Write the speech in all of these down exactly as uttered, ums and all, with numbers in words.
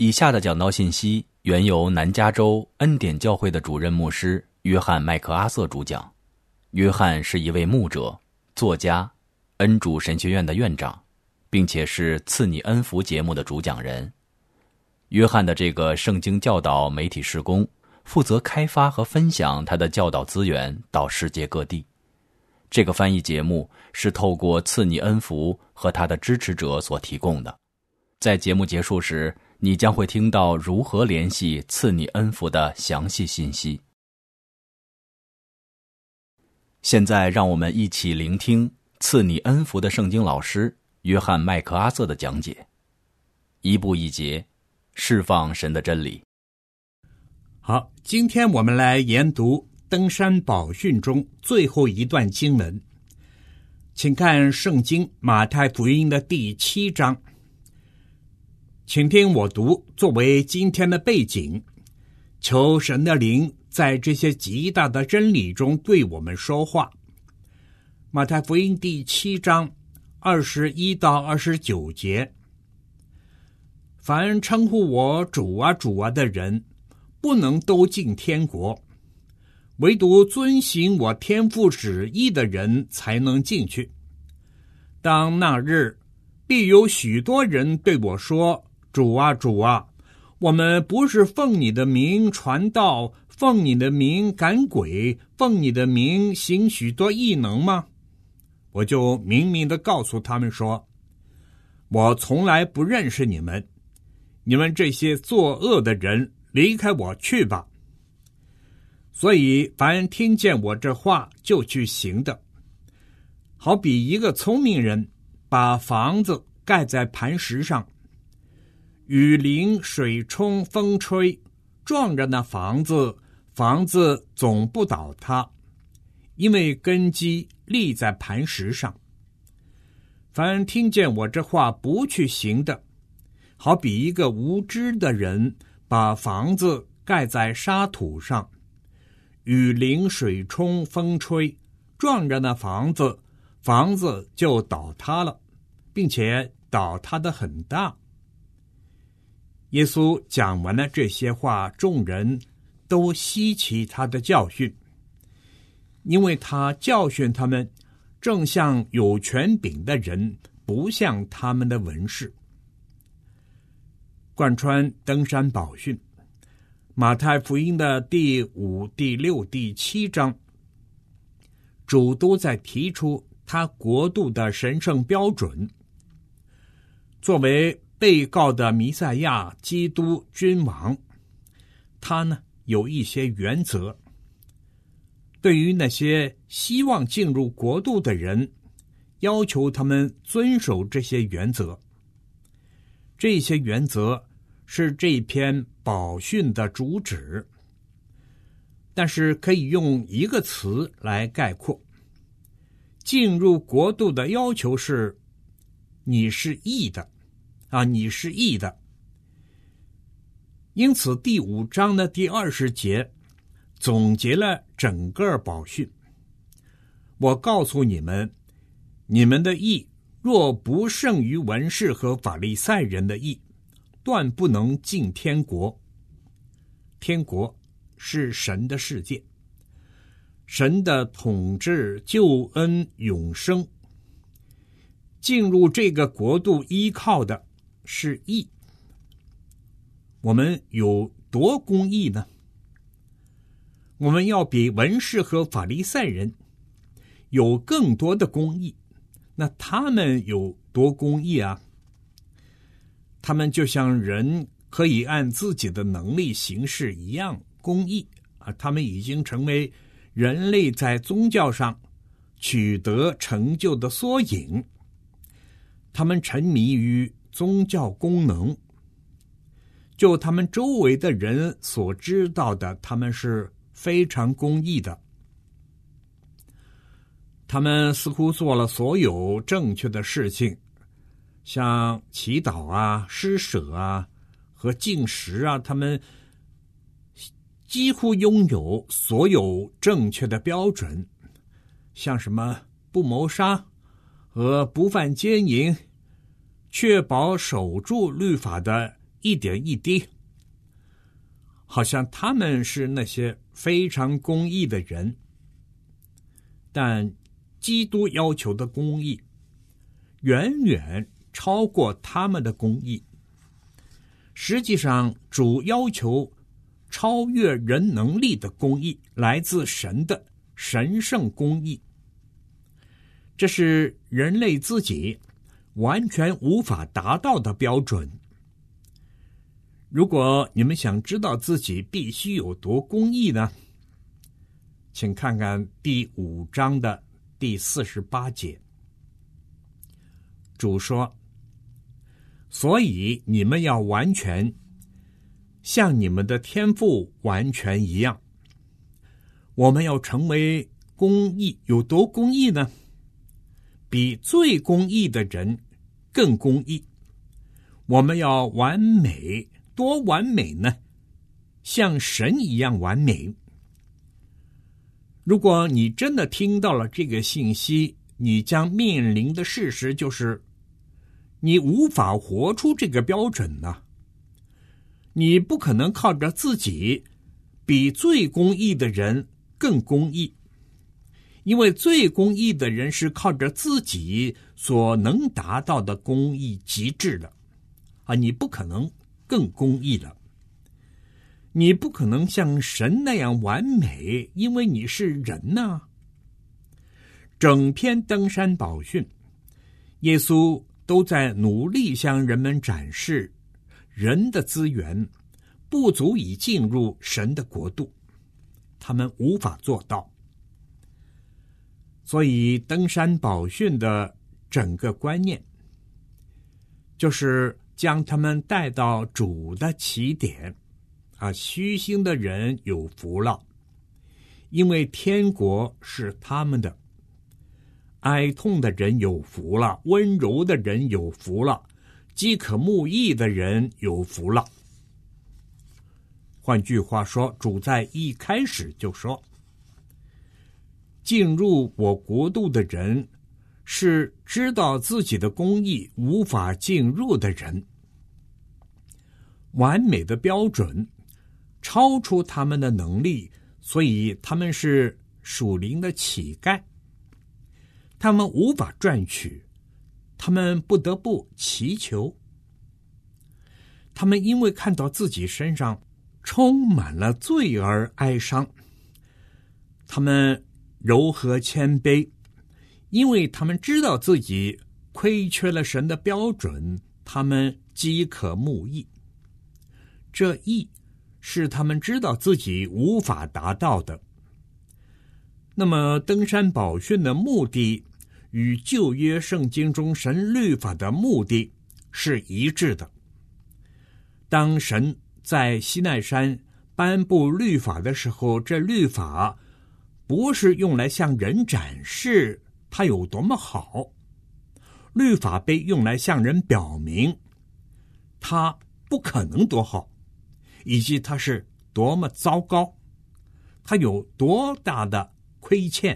以下的讲道信息原由南加州恩典教会的主任牧师约翰·麦克阿瑟主讲。约翰是一位牧者、作家、恩主神学院的院长，并且是赐你恩福节目的主讲人。约翰的这个圣经教导媒体事工负责开发和分享他的教导资源到世界各地。这个翻译节目是透过赐你恩福和他的支持者所提供的。在节目结束时，你将会听到如何联系赐你恩福的详细信息。现在让我们一起聆听赐你恩福的圣经老师约翰·麦克阿瑟的讲解。一步一节，释放神的真理。 好，今天我们来研读登山宝训中最后一段经文，请看圣经马太福音的第七章。请听我读，作为今天的背景，求神的灵在这些极大的真理中对我们说话。马太福音第七章二十一到二十九节，凡称呼我主啊主啊的人，不能都进天国，唯独遵行我天父旨意的人才能进去。当那日，必有许多人对我说，主啊主啊，我们不是奉你的名传道，奉你的名赶鬼，奉你的名行许多异能吗？我就明明地告诉他们说，我从来不认识你们，你们这些作恶的人，离开我去吧。所以凡听见我这话就去行的，好比一个聪明人把房子盖在磐石上，雨淋水冲风吹，撞着那房子，房子总不倒塌，因为根基立在磐石上。凡听见我这话不去行的，好比一个无知的人把房子盖在沙土上，雨淋水冲风吹，撞着那房子，房子就倒塌了，并且倒塌得很大。耶稣讲完了这些话，众人都稀奇他的教训，因为他教训他们，正像有权柄的人，不像他们的文士。贯穿登山宝训，马太福音的第五、第六、第七章，主都在提出他国度的神圣标准。作为被告的弥赛亚基督君王，他呢有一些原则，对于那些希望进入国度的人，要求他们遵守这些原则。这些原则是这篇宝训的主旨，但是可以用一个词来概括。进入国度的要求是，你是义的啊，你是义的。因此第五章的第二十节总结了整个宝训。我告诉你们，你们的义若不胜于文士和法利赛人的义，断不能进天国。天国是神的世界，神的统治、救恩、永生。进入这个国度依靠的是义。我们有多公义呢？我们要比文士和法利赛人有更多的公义。那他们有多公义啊？他们就像人可以按自己的能力行事一样公义啊！他们已经成为人类在宗教上取得成就的缩影。他们沉迷于宗教功能，就他们周围的人所知道的，他们是非常公义的。他们似乎做了所有正确的事情，像祈祷啊、施舍啊和禁食啊，他们几乎拥有所有正确的标准，像什么不谋杀和不犯奸淫，确保守住律法的一点一滴，好像他们是那些非常公义的人。但基督要求的公义远远超过他们的公义。实际上，主要求超越人能力的公义，来自神的神圣公义。这是人类自己完全无法达到的标准。如果你们想知道自己必须有多公义呢？请看看第五章的第四十八节。主说：所以你们要完全，像你们的天父完全一样。我们要成为公义，有多公义呢？比最公义的人更公义。我们要完美，多完美呢？像神一样完美。如果你真的听到了这个信息，你将面临的事实就是你无法活出这个标准呢、啊。你不可能靠着自己比最公义的人更公义，因为最公义的人是靠着自己所能达到的公义极致的啊，你不可能更公义了。你不可能像神那样完美，因为你是人呐、啊。整篇登山宝训，耶稣都在努力向人们展示人的资源不足以进入神的国度，他们无法做到。所以登山宝训的整个观念就是将他们带到主的起点啊，虚心的人有福了，因为天国是他们的；哀痛的人有福了，温柔的人有福了，饥渴慕义的人有福了。换句话说，主在一开始就说，进入我国度的人是知道自己的公义无法进入的人。完美的标准超出他们的能力，所以他们是属灵的乞丐。他们无法赚取，他们不得不祈求。他们因为看到自己身上充满了罪而哀伤，他们柔和谦卑，因为他们知道自己亏缺了神的标准，他们饥渴慕义。这义是他们知道自己无法达到的。那么登山宝训的目的与旧约圣经中神律法的目的是一致的。当神在西奈山颁布律法的时候，这律法不是用来向人展示它有多么好，律法被用来向人表明它不可能多好，以及它是多么糟糕，它有多大的亏欠。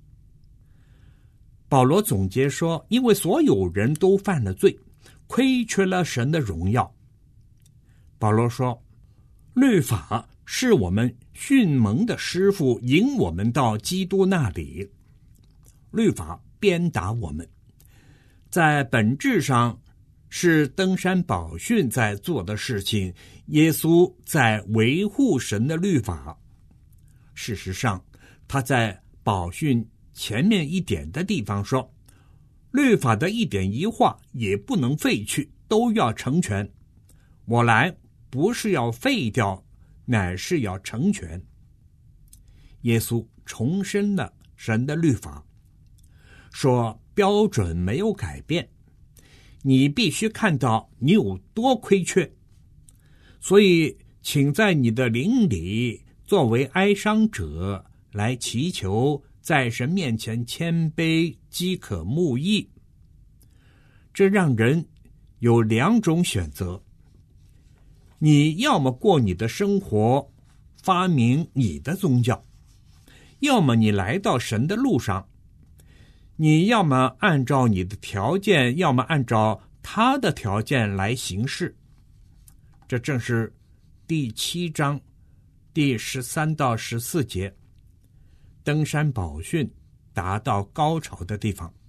保罗总结说，因为所有人都犯了罪，亏缺了神的荣耀。保罗说，律法是我们训蒙的师傅，引我们到基督那里。律法鞭打我们，在本质上是登山宝训在做的事情，耶稣在维护神的律法。事实上，他在宝训前面一点的地方说，律法的一点一画也不能废去，都要成全。我来不是要废掉，乃是要成全。耶稣重申了神的律法，说标准没有改变，你必须看到你有多亏缺。所以请在你的灵里作为哀伤者来祈求，在神面前谦卑，饥渴慕义。这让人有两种选择，你要么过你的生活，发明你的宗教，要么你来到神的路上，你要么按照你的条件，要么按照他的条件来行事。 这正是第七章第十三到十四节登山宝训达到高潮的地方。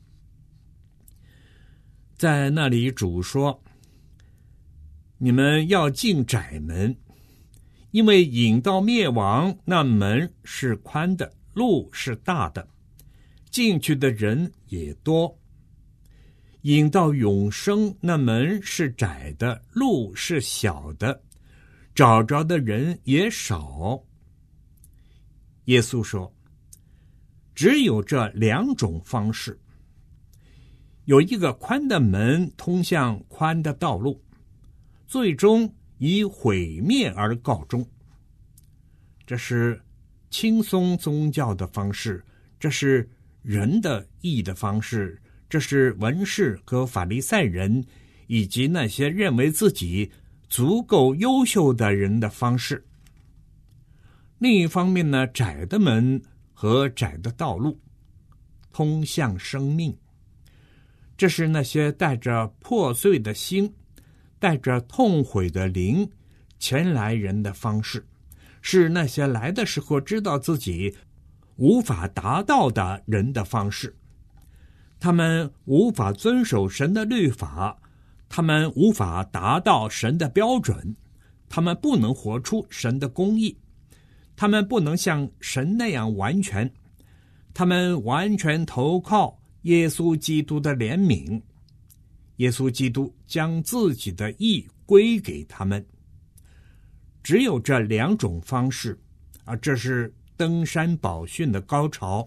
在那里主说，你们要进窄门，因为引到灭亡那门是宽的，路是大的，进去的人也多；引到永生那门是窄的，路是小的，找着的人也少。耶稣说，只有这两种方式，有一个宽的门通向宽的道路，最终以毁灭而告终。这是轻松宗教的方式，这是人的义的方式，这是文士和法利赛人以及那些认为自己足够优秀的人的方式。另一方面呢，窄的门和窄的道路通向生命，这是那些带着破碎的心，带着痛悔的灵前来人的方式，是那些来的时候知道自己无法达到的人的方式。他们无法遵守神的律法，他们无法达到神的标准，他们不能活出神的公义，他们不能像神那样完全，他们完全投靠耶稣基督的怜悯，耶稣基督将自己的义归给他们。只有这两种方式啊，这是登山宝训的高潮。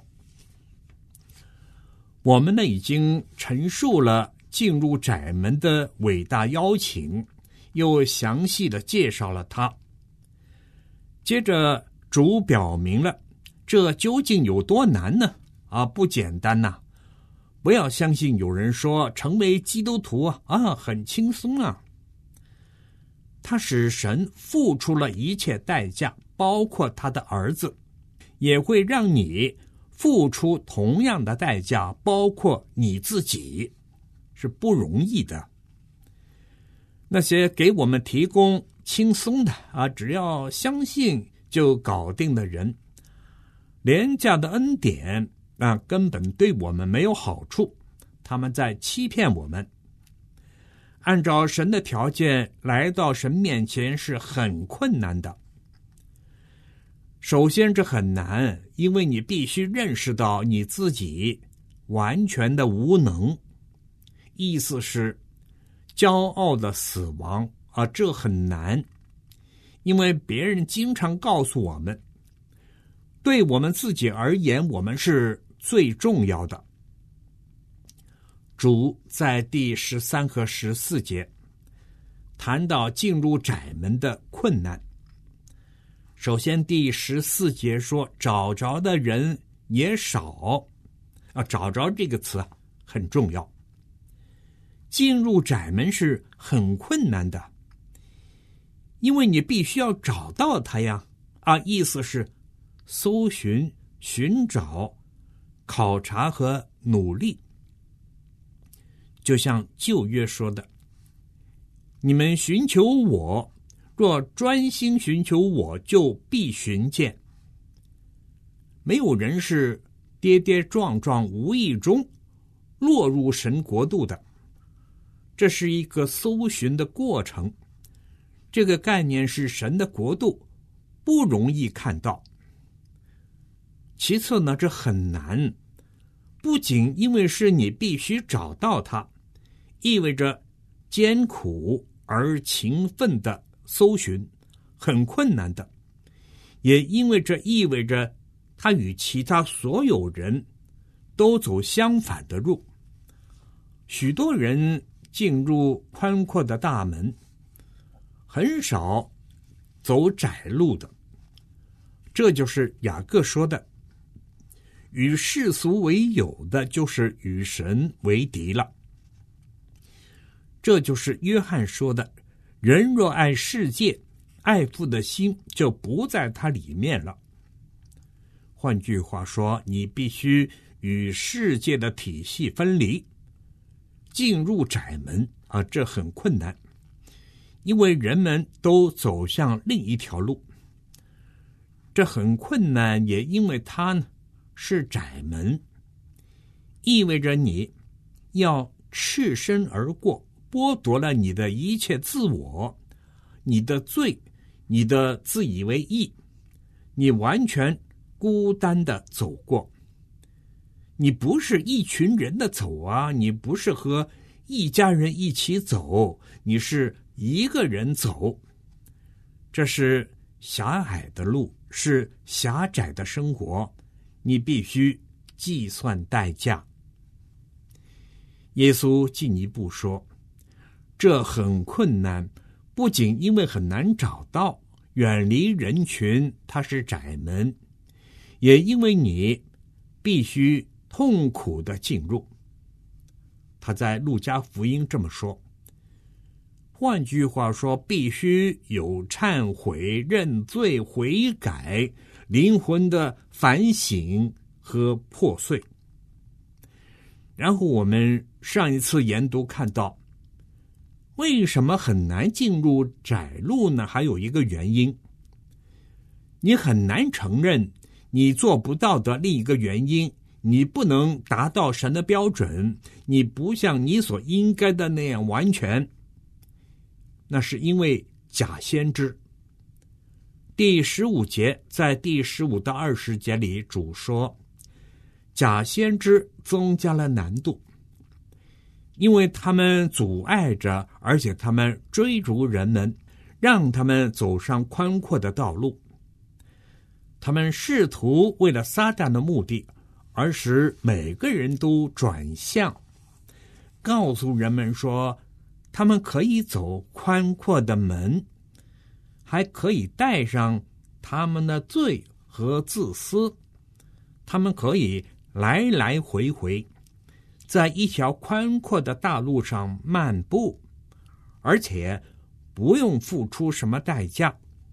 我们呢已经陈述了进入窄门的伟大邀请，又详细的介绍了它。接着主表明了这究竟有多难呢？啊，不简单呐、啊！不要相信有人说成为基督徒啊啊很轻松啊。他使神付出了一切代价，包括他的儿子，也会让你付出同样的代价，包括你自己，是不容易的。那些给我们提供轻松的啊，只要相信就搞定的人，廉价的恩典啊，根本对我们没有好处，他们在欺骗我们。按照神的条件来到神面前是很困难的。首先这很难，因为你必须认识到你自己完全的无能，意思是骄傲的死亡啊，这很难，因为别人经常告诉我们，对我们自己而言，我们是最重要的。主在第十三和十四节谈到进入窄门的困难。首先第十四节说找着的人也少啊，找着这个词很重要。进入窄门是很困难的，因为你必须要找到它呀啊，意思是搜寻、寻找、考察和努力。就像旧约说的，你们寻求我，若专心寻求我，就必寻见。没有人是跌跌撞撞无意中落入神国度的，这是一个搜寻的过程。这个概念是神的国度不容易看到。其次呢，这很难，不仅因为是你必须找到它，意味着艰苦而勤奋的搜寻，很困难的，也因为这意味着他与其他所有人都走相反的路。许多人进入宽阔的大门，很少走窄路的。这就是雅各说的，与世俗为友的，就是与神为敌了。这就是约翰说的，人若爱世界，爱父的心就不在他里面了。换句话说，你必须与世界的体系分离，进入窄门啊，这很困难， 因为人们都走向另一条路。这很困难，也因为它呢是窄门，意味着你要赤身而过，剥夺了你的一切自我，你的罪，你的自以为义，你完全孤单的走过。你不是一群人的走啊，你不是和一家人一起走，你是一个人走。这是狭隘的路，是狭窄的生活，你必须计算代价。耶稣进一步说，这很困难，不仅因为很难找到，远离人群，它是窄门，也因为你必须痛苦的进入。他在路加福音这么说，换句话说，必须有忏悔、认罪、悔改，灵魂的反省和破碎。然后我们上一次研读看到，为什么很难进入窄路呢？还有一个原因，你很难承认你做不到的另一个原因，你不能达到神的标准，你不像你所应该的那样完全，那是因为假先知。第十五节，在第十五到二十节里，主说假先知增加了难度，因为他们阻碍着，而且他们追逐人们，让他们走上宽阔的道路。他们试图为了撒旦的目的，而使每个人都转向，告诉人们说他们可以走宽阔的门，还可以带上他们的罪和自私，他们可以来来回回在一条宽阔的大路上漫步，而且不用付出什么代价。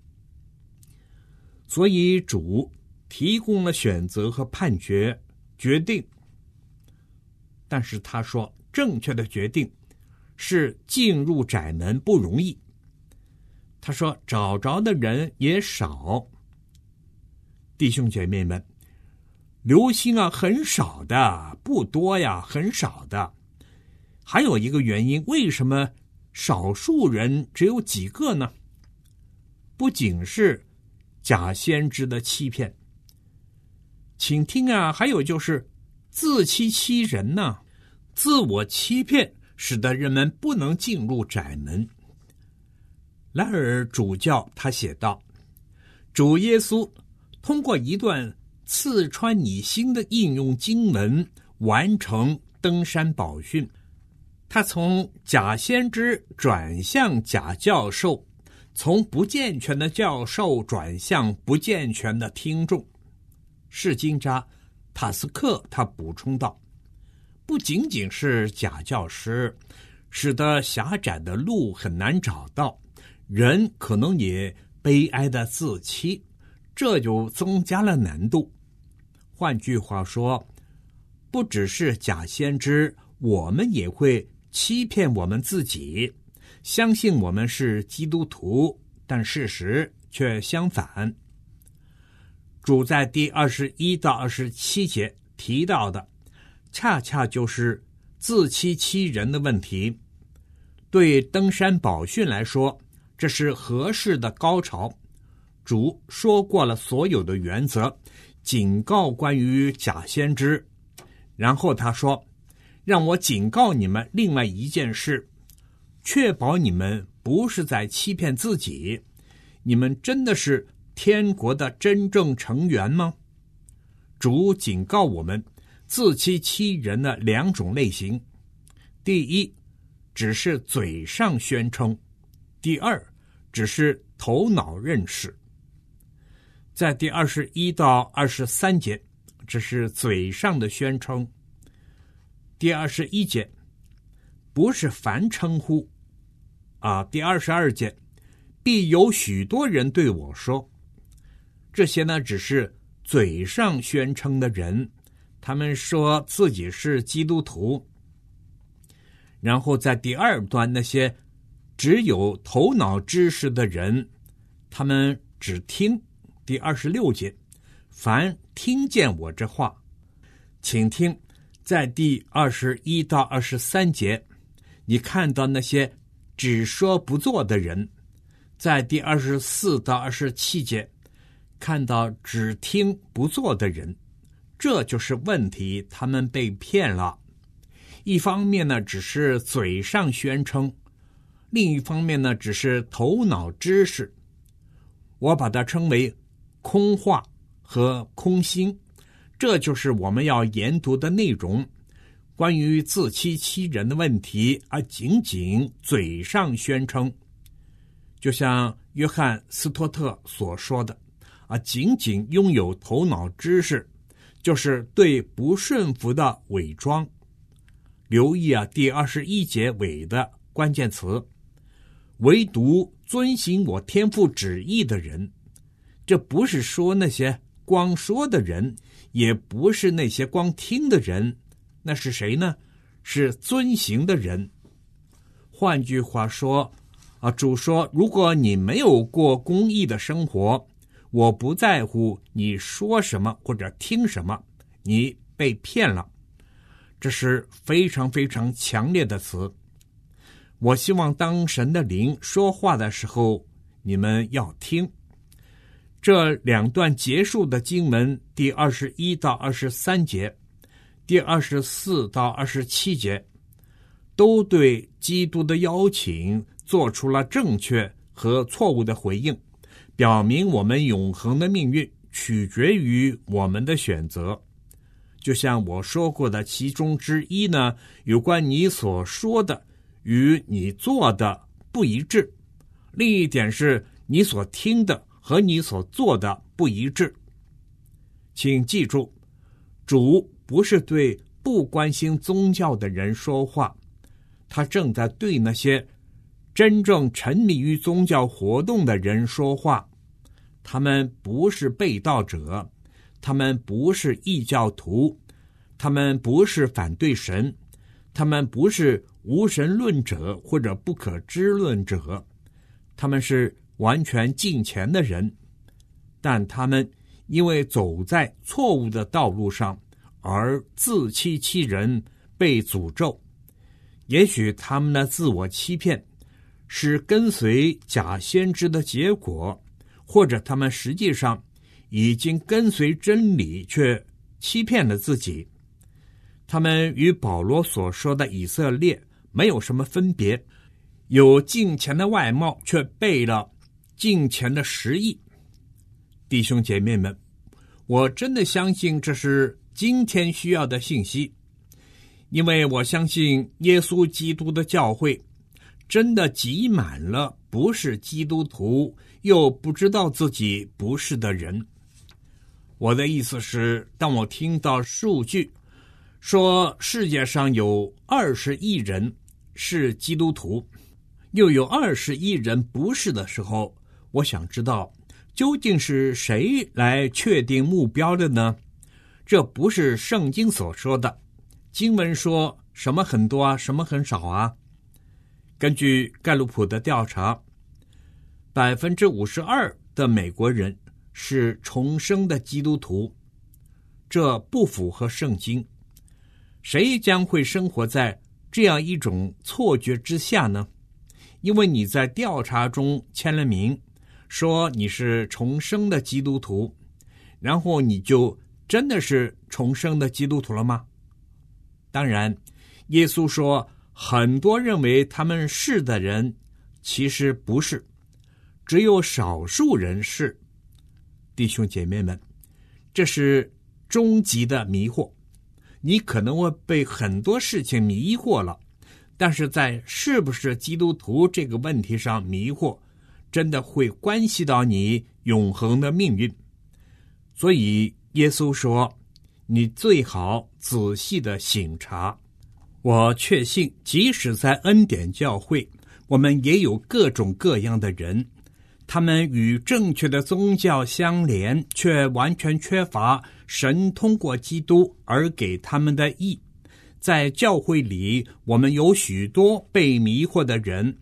所以主提供了选择和判决决定，但是他说正确的决定是进入窄门不容易。他说找着的人也少。弟兄姐妹们，流星啊，很少的，不多呀，很少的。还有一个原因，为什么少数人只有几个呢？不仅是假先知的欺骗，请听啊，还有就是自欺欺人呢、啊，自我欺骗使得人们不能进入窄门。莱尔主教他写道，主耶稣通过一段刺穿你心的应用经文完成登山宝训，他从假先知转向假教授，从不健全的教授转向不健全的听众。释经家塔斯克他补充道，不仅仅是假教师使得狭窄的路很难找到，人可能也悲哀的自欺，这就增加了难度。换句话说，不只是假先知，我们也会欺骗我们自己，相信我们是基督徒，但事实却相反。主在第二十一到二十七节提到的，恰恰就是自欺欺人的问题。对登山宝训来说，这是合适的高潮。主说过了所有的原则，警告关于假先知，然后他说，让我警告你们另外一件事，确保你们不是在欺骗自己，你们真的是天国的真正成员吗？主警告我们自欺欺人的两种类型，第一，只是嘴上宣称，第二，只是头脑认识。在第二十一到二十三节，这是嘴上的宣称。第二十一节，不是凡称呼啊。第二十二节，必有许多人对我说，这些呢只是嘴上宣称的人，他们说自己是基督徒。然后在第二端，那些只有头脑知识的人，他们只听。第二十六节，凡听见我这话，请听，在第二十一到二十三节，你看到那些只说不做的人；在第二十四到二十七节，看到只听不做的人。这就是问题，他们被骗了。一方面呢，只是嘴上宣称；另一方面呢，只是头脑知识。我把它称为空话和空心，这就是我们要研读的内容。关于自欺欺人的问题，而仅仅嘴上宣称，就像约翰斯托特所说的，啊，仅仅拥有头脑知识，就是对不顺服的伪装。留意啊，第二十一节尾的关键词，唯独遵行我天父旨意的人。这不是说那些光说的人，也不是那些光听的人，那是谁呢？是遵行的人。换句话说啊，主说，如果你没有过公义的生活，我不在乎你说什么或者听什么，你被骗了。这是非常非常强烈的词。我希望当神的灵说话的时候，你们要听。这两段结束的经文，第二十一到二十三节，第二十四到二十七节，都对基督的邀请做出了正确和错误的回应，表明我们永恒的命运取决于我们的选择。就像我说过的其中之一呢，有关你所说的与你做的不一致；另一点是你所听的和你所做的不一致。请记住，主不是对不关心宗教的人说话，他正在对那些真正沉迷于宗教活动的人说话。他们不是背道者，他们不是异教徒，他们不是反对神，他们不是无神论者或者不可知论者，他们是完全敬虔的人，但他们因为走在错误的道路上而自欺欺人，被诅咒。也许他们的自我欺骗是跟随假先知的结果，或者他们实际上已经跟随真理却欺骗了自己。他们与保罗所说的以色列没有什么分别，有敬虔的外貌，却背了敬虔的实意。弟兄姐妹们，我真的相信这是今天需要的信息，因为我相信耶稣基督的教会真的挤满了不是基督徒又不知道自己不是的人。我的意思是，当我听到数据说世界上有二十亿人是基督徒，又有二十亿人不是的时候，我想知道究竟是谁来确定目标的呢？这不是圣经所说的。经文说什么很多啊，什么很少啊。根据盖洛普的调查，百分之五十二的美国人是重生的基督徒，这不符合圣经。谁将会生活在这样一种错觉之下呢？因为你在调查中签了名，说你是重生的基督徒，然后你就真的是重生的基督徒了吗？当然，耶稣说很多认为他们是的人其实不是，只有少数人是。弟兄姐妹们，这是终极的迷惑。你可能会被很多事情迷惑了，但是在是不是基督徒这个问题上迷惑，真的会关系到你永恒的命运。所以耶稣说，你最好仔细的省察。我确信，即使在恩典教会，我们也有各种各样的人，他们与正确的宗教相连，却完全缺乏神通过基督而给他们的义。在教会里，我们有许多被迷惑的人，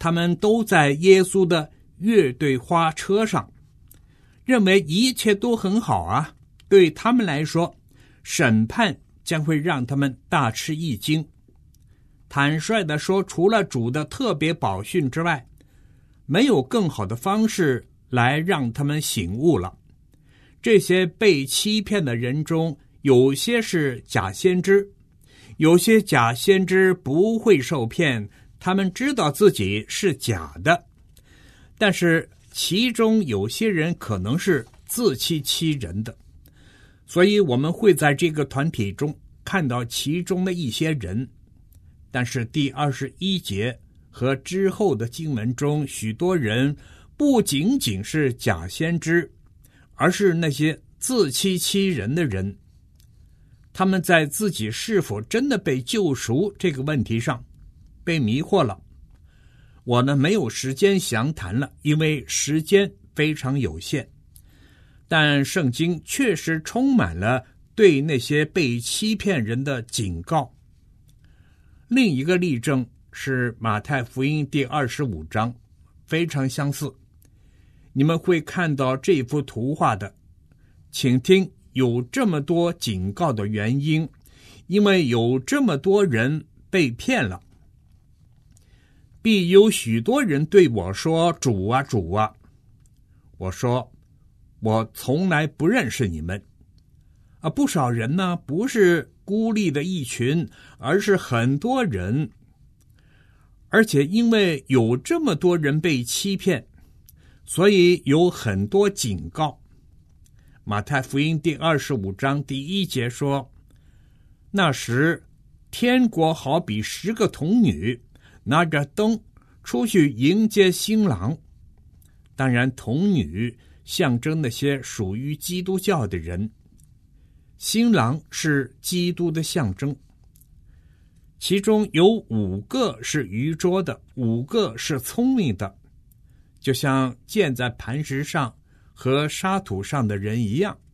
他们都在耶稣的乐队花车上，认为一切都很好啊。对他们来说，审判将会让他们大吃一惊。坦率地说，除了主的特别宝训之外，没有更好的方式来让他们醒悟了。这些被欺骗的人中，有些是假先知，有些假先知不会受骗，他们知道自己是假的，但是其中有些人可能是自欺欺人的。所以我们会在这个团体中看到其中的一些人，但是第二十一节和之后的经文中，许多人不仅仅是假先知，而是那些自欺欺人的人。他们在自己是否真的被救赎这个问题上被迷惑了。我呢，没有时间详谈了，因为时间非常有限。但圣经确实充满了对那些被欺骗人的警告。另一个例证是马太福音第二十五章，非常相似。你们会看到这幅图画的，请听，有这么多警告的原因，因为有这么多人被骗了。必有许多人对我说，主啊，主啊。我说，我从来不认识你们。啊，不少人呢，不是孤立的一群，而是很多人。而且因为有这么多人被欺骗，所以有很多警告。马太福音第二十五章第一节说，那时天国好比十个童女拿着灯出去迎接新郎。当然，童女象征那些属于基督教的人，新郎是基督的象征。其中有五个是愚拙的，五个是聪明的，就像建在磐石上和沙土上的人一样。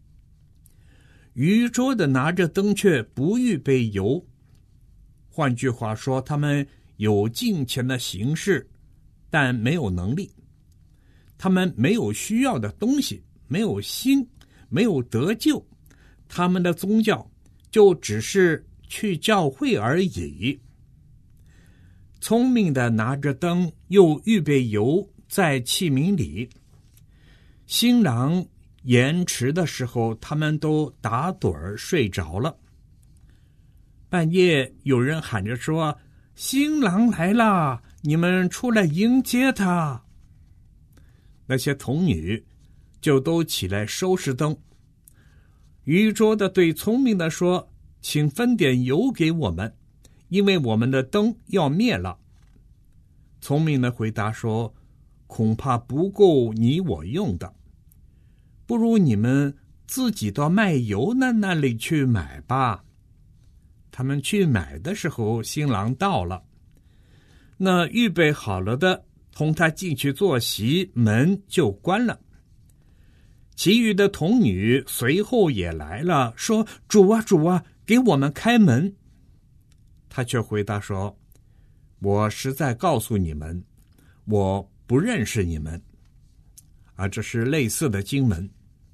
愚拙的拿着灯却不预备油，换句话说，他们有敬虔的形式，但没有能力。他们没有需要的东西，没有心，没有得救，他们的宗教就只是去教会而已。聪明的拿着灯，又预备油在器皿里。新郎延迟的时候，他们都打盹儿睡着了。半夜有人喊着说，新郎来了，你们出来迎接他。那些童女就都起来收拾灯。愚拙的对聪明的说，请分点油给我们，因为我们的灯要灭了。聪明的回答说，恐怕不够你我用的，不如你们自己到卖油的那里去买吧。他们去买的时候，新郎到了，那预备好了的同他进去坐席，门就关了。其余的童女随后也来了，说，主啊，主啊，给我们开门。他却回答说，我实在告诉你们，我不认识你们。啊，这是类似的经文。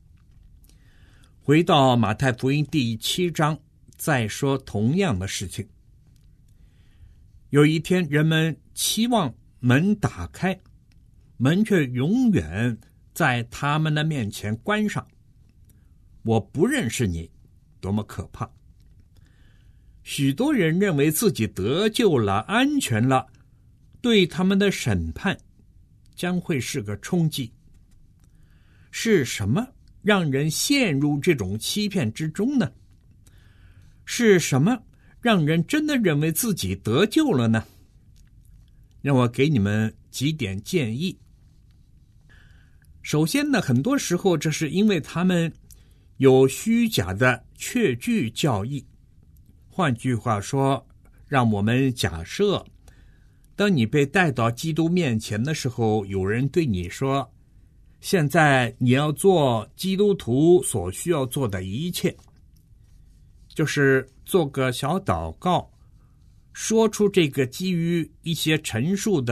回到马太福音第七章，再说同样的事情。有一天，人们期望门打开，门却永远在他们的面前关上。我不认识你，多么可怕！许多人认为自己得救了，安全了，对他们的审判将会是个冲击。是什么让人陷入这种欺骗之中呢？是什么让人真的认为自己得救了呢？让我给你们几点建议。首先呢，很多时候这是因为他们有虚假的确据教义。换句话说，让我们假设，当你被带到基督面前的时候，有人对你说，现在你要做基督徒所需要做的一切，就是做个小祷告，说出这个基于一些陈述的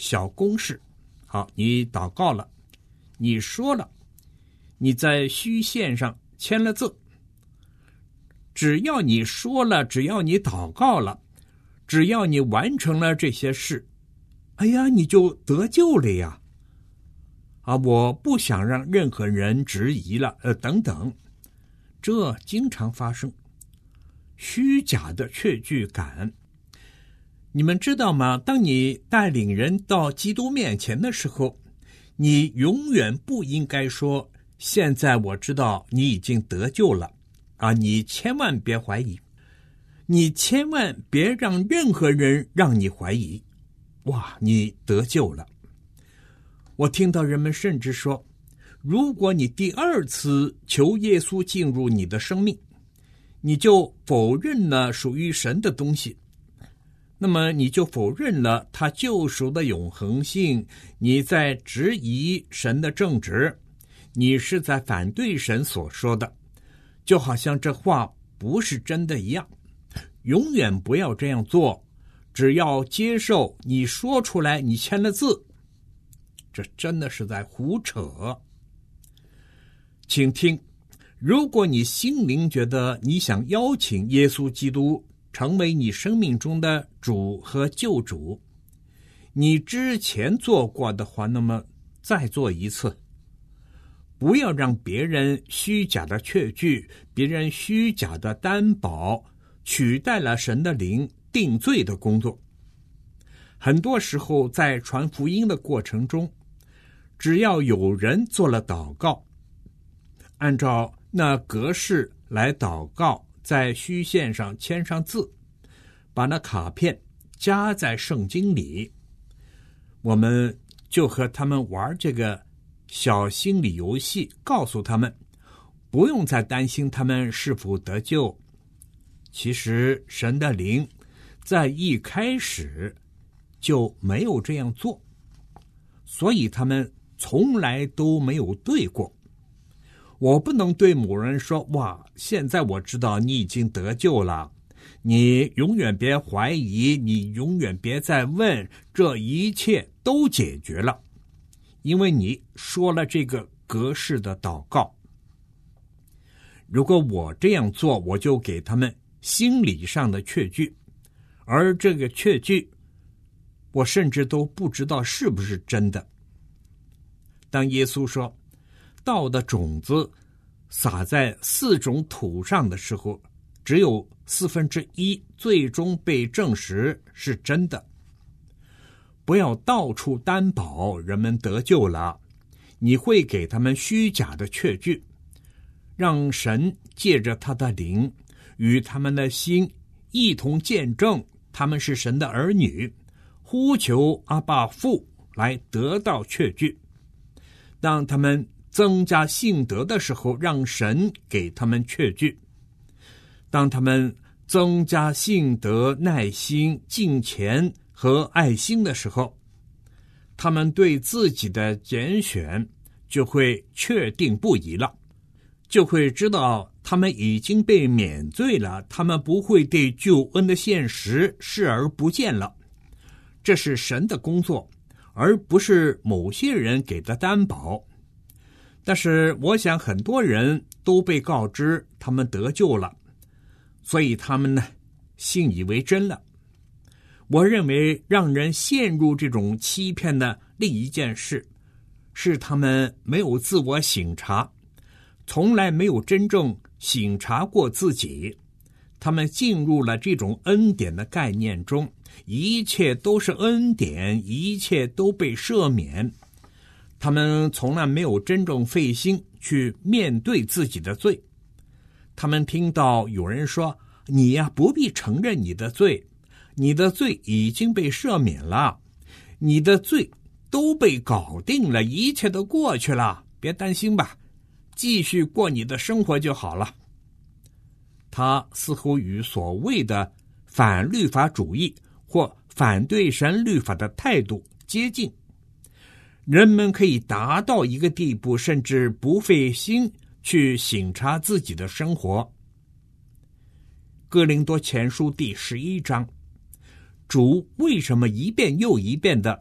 小公式。好，你祷告了，你说了，你在虚线上签了字，只要你说了，只要你祷告了，只要你完成了这些事，哎呀，你就得救了呀！啊，我不想让任何人质疑了，呃，等等，这经常发生。虚假的确据感，你们知道吗？当你带领人到基督面前的时候，你永远不应该说，现在我知道你已经得救了，啊，你千万别怀疑，你千万别让任何人让你怀疑，哇，你得救了。我听到人们甚至说，如果你第二次求耶稣进入你的生命，你就否认了属于神的东西，那么你就否认了他救赎的永恒性，你在质疑神的正直，你是在反对神所说的，就好像这话不是真的一样。永远不要这样做，只要接受你说出来，你签了字，这真的是在胡扯。请听，如果你心灵觉得你想邀请耶稣基督成为你生命中的主和救主，你之前做过的话，那么再做一次。不要让别人虚假的确据，别人虚假的担保取代了神的灵定罪的工作。很多时候在传福音的过程中，只要有人做了祷告，按照那格式来祷告，在虚线上签上字，把那卡片夹在圣经里，我们就和他们玩这个小心理游戏，告诉他们不用再担心他们是否得救。其实神的灵在一开始就没有这样做，所以他们从来都没有对过。我不能对某人说，哇，现在我知道你已经得救了，你永远别怀疑，你永远别再问，这一切都解决了，因为你说了这个格式的祷告。如果我这样做，我就给他们心理上的确据，而这个确据我甚至都不知道是不是真的。当耶稣说道的种子撒在四种土上的时候，只有四分之一最终被证实是真的。不要到处担保人们得救了，你会给他们虚假的确据，让神借着他的灵与他们的心一同见证他们是神的儿女，呼求阿爸父来得到确据。当他们增加信德的时候，让神给他们确据；当他们增加信德、耐心、敬虔和爱心的时候，他们对自己的拣选就会确定不疑了，就会知道他们已经被免罪了，他们不会对救恩的现实视而不见了。这是神的工作，而不是某些人给的担保。但是我想很多人都被告知他们得救了，所以他们呢信以为真了。我认为让人陷入这种欺骗的另一件事，是他们没有自我省察，从来没有真正省察过自己。他们进入了这种恩典的概念中，一切都是恩典，一切都被赦免。他们从来没有真正费心去面对自己的罪。他们听到有人说，你呀，不必承认你的罪，你的罪已经被赦免了，你的罪都被搞定了，一切都过去了，别担心吧，继续过你的生活就好了。他似乎与所谓的反律法主义或反对神律法的态度接近。人们可以达到一个地步，甚至不费心去省察自己的生活。哥林多前书第十一章，主为什么一遍又一遍的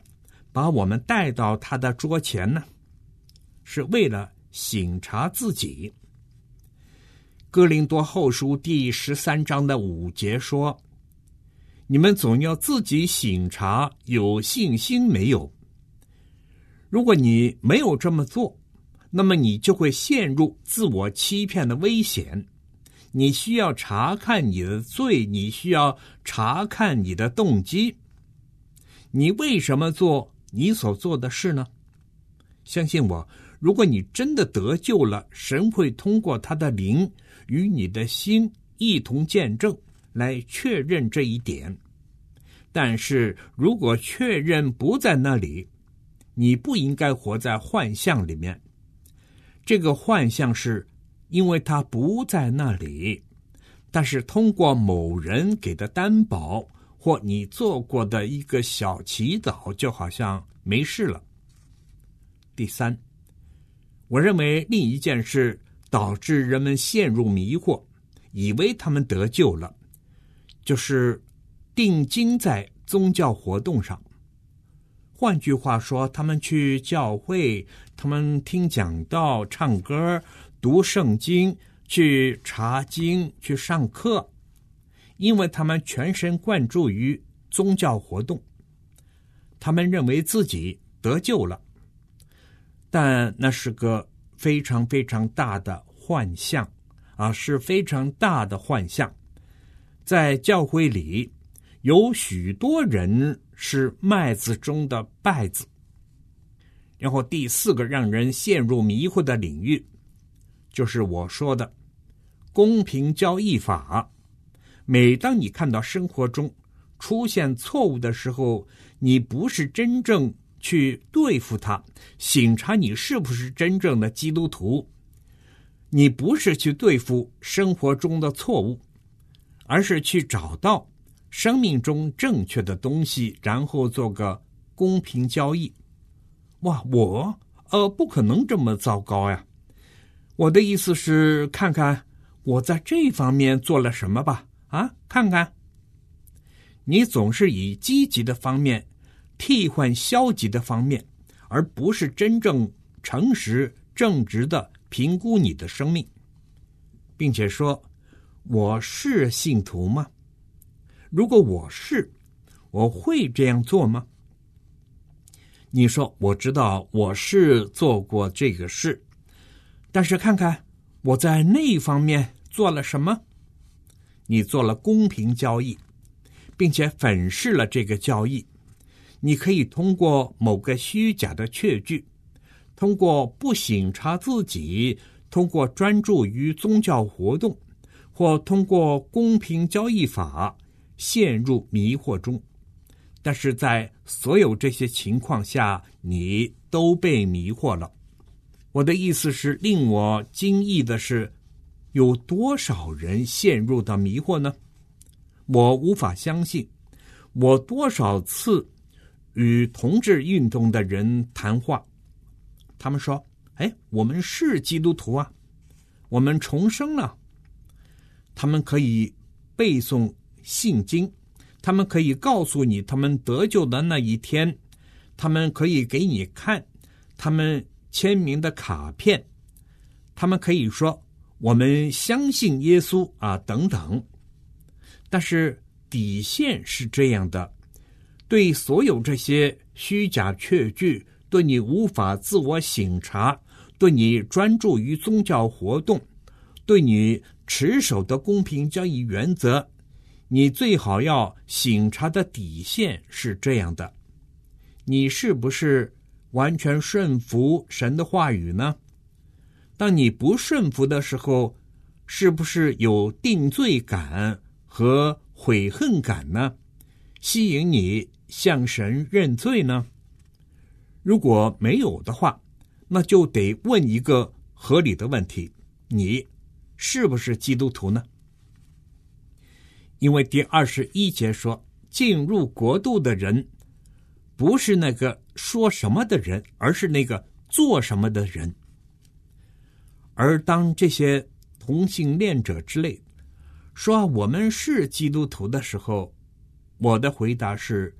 把我们带到他的桌前呢？是为了省察自己。哥林多后书第十三章的五节说，你们总要自己省察有信心没有。如果你没有这么做，那么你就会陷入自我欺骗的危险。你需要查看你的罪，你需要查看你的动机。你为什么做你所做的事呢？相信我，如果你真的得救了，神会通过他的灵与你的心一同见证，来确认这一点。但是如果确认不在那里，你不应该活在幻象里面。这个幻象是因为他不在那里，但是通过某人给的担保或你做过的一个小祈祷，就好像没事了。第三，我认为另一件事导致人们陷入迷惑，以为他们得救了，就是定睛在宗教活动上。换句话说，他们去教会，他们听讲道、唱歌、读圣经、去查经、去上课，因为他们全神贯注于宗教活动，他们认为自己得救了，但那是个非常非常大的幻象啊，是非常大的幻象。在教会里有许多人是麦子中的稗子。然后第四个让人陷入迷惑的领域，就是我说的公平交易法。每当你看到生活中出现错误的时候，你不是真正去对付它，省察你是不是真正的基督徒，你不是去对付生活中的错误，而是去找到生命中正确的东西，然后做个公平交易。哇，我呃不可能这么糟糕呀！我的意思是，看看我在这方面做了什么吧。啊，看看，你总是以积极的方面替换消极的方面，而不是真正诚实正直的评估你的生命，并且说我是信徒吗？如果我是，我会这样做吗？你说我知道我是做过这个事，但是看看我在那方面做了什么？你做了公平交易，并且粉饰了这个交易。你可以通过某个虚假的确据，通过不省察自己，通过专注于宗教活动，或通过公平交易法陷入迷惑中。但是在所有这些情况下，你都被迷惑了。我的意思是，令我惊异的是，有多少人陷入到迷惑呢？我无法相信。我多少次与同志运动的人谈话，他们说，哎，我们是基督徒啊，我们重生了。他们可以背诵信经，他们可以告诉你他们得救的那一天，他们可以给你看他们签名的卡片，他们可以说我们相信耶稣啊等等。但是底线是这样的，对所有这些虚假确据，对你无法自我省察，对你专注于宗教活动，对你持守的公平交易原则，你最好要省察的底线是这样的：你是不是完全顺服神的话语呢？当你不顺服的时候，是不是有定罪感和悔恨感呢？吸引你向神认罪呢？如果没有的话，那就得问一个合理的问题：你是不是基督徒呢？因为第二十一节说，进入国度的人不是那个说什么的人，而是那个做什么的人。而当这些同性恋者之类说我们是基督徒的时候，我的回答是，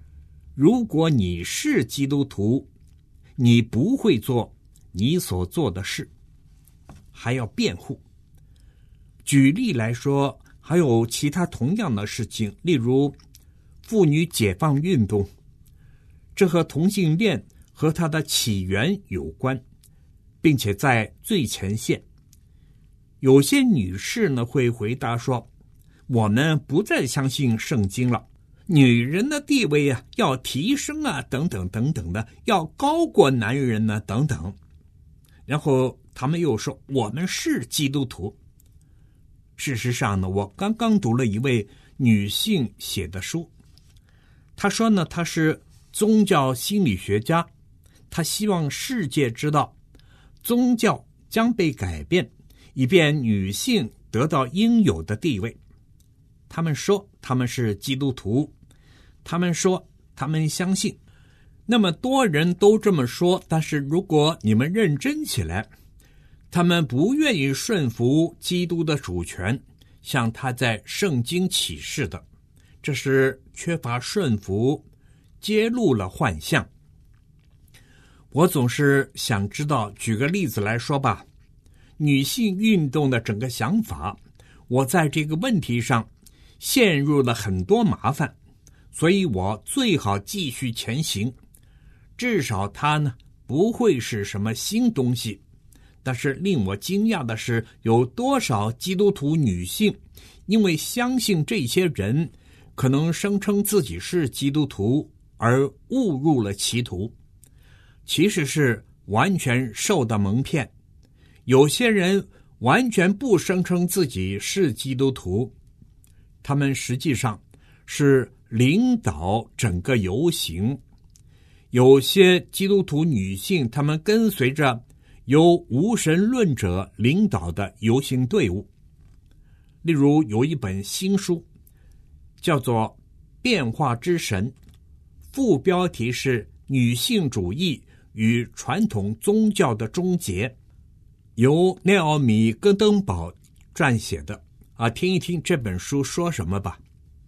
如果你是基督徒，你不会做你所做的事，还要辩护。举例来说，还有其他同样的事情，例如妇女解放运动，这和同性恋和它的起源有关，并且在最前线。有些女士呢会回答说，我们不再相信圣经了，女人的地位啊要提升啊，等等等等的，要高过男人呢，等等。然后他们又说，我们是基督徒。事实上呢，我刚刚读了一位女性写的书，她说呢，她是宗教心理学家，她希望世界知道宗教将被改变，以便女性得到应有的地位。他们说他们是基督徒，他们说他们相信。那么多人都这么说，但是如果你们认真起来，他们不愿意顺服基督的主权，像他在圣经启示的，这是缺乏顺服，揭露了幻象。我总是想知道，举个例子来说吧，女性运动的整个想法，我在这个问题上陷入了很多麻烦，所以我最好继续前行。至少它呢不会是什么新东西。但是令我惊讶的是，有多少基督徒女性因为相信这些人可能声称自己是基督徒而误入了歧途，其实是完全受到蒙骗。有些人完全不声称自己是基督徒，他们实际上是领导整个游行。有些基督徒女性，她们跟随着由无神论者领导的游行队伍。例如有一本新书叫做《变化之神》，副标题是女性主义与传统宗教的终结，由内奥米·戈登堡撰写的啊，听一听这本书说什么吧。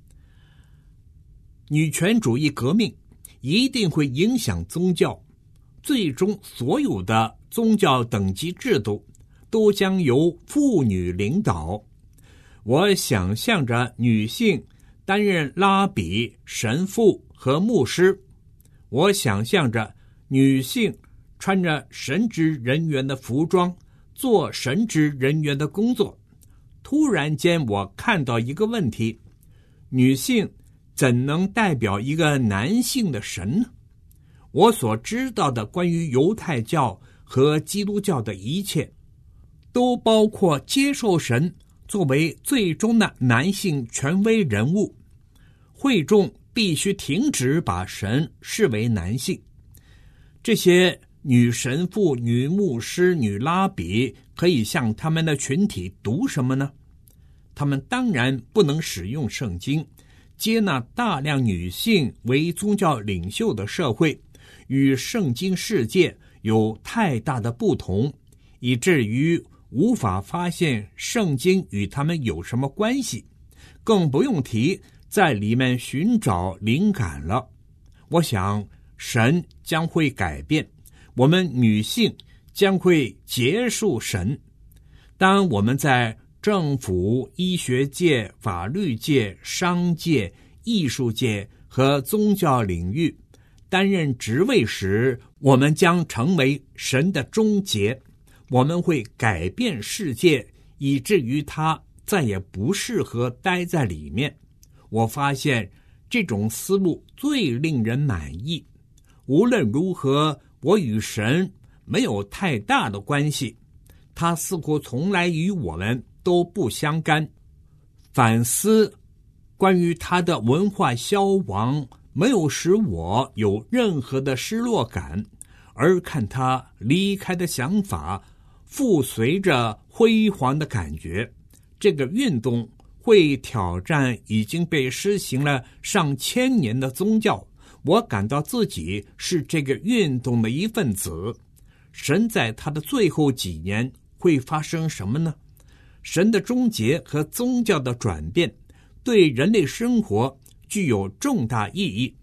女权主义革命一定会影响宗教，最终所有的宗教等级制度都将由妇女领导。我想象着女性担任拉比、神父和牧师，我想象着女性穿着神职人员的服装，做神职人员的工作。突然间我看到一个问题，女性怎能代表一个男性的神呢？我所知道的关于犹太教和基督教的一切，都包括接受神作为最终的男性权威人物。会众必须停止把神视为男性。这些女神父、女牧师、女拉比可以向他们的群体读什么呢？他们当然不能使用圣经。接纳大量女性为宗教领袖的社会与圣经世界有太大的不同，以至于无法发现圣经与他们有什么关系，更不用提在里面寻找灵感了。我想神将会改变，我们女性将会结束神。当我们在政府、医学界、法律界、商界、艺术界和宗教领域担任职位时，我们将成为神的终结。我们会改变世界，以至于它再也不适合待在里面。我发现这种思路最令人满意。无论如何，我与神没有太大的关系，他似乎从来与我们都不相干。反思关于他的文化消亡没有使我有任何的失落感，而看他离开的想法附随着辉煌的感觉。这个运动会挑战已经被施行了上千年的宗教，我感到自己是这个运动的一份子。神在他的最后几年会发生什么呢？神的终结和宗教的转变对人类生活具有重大意义，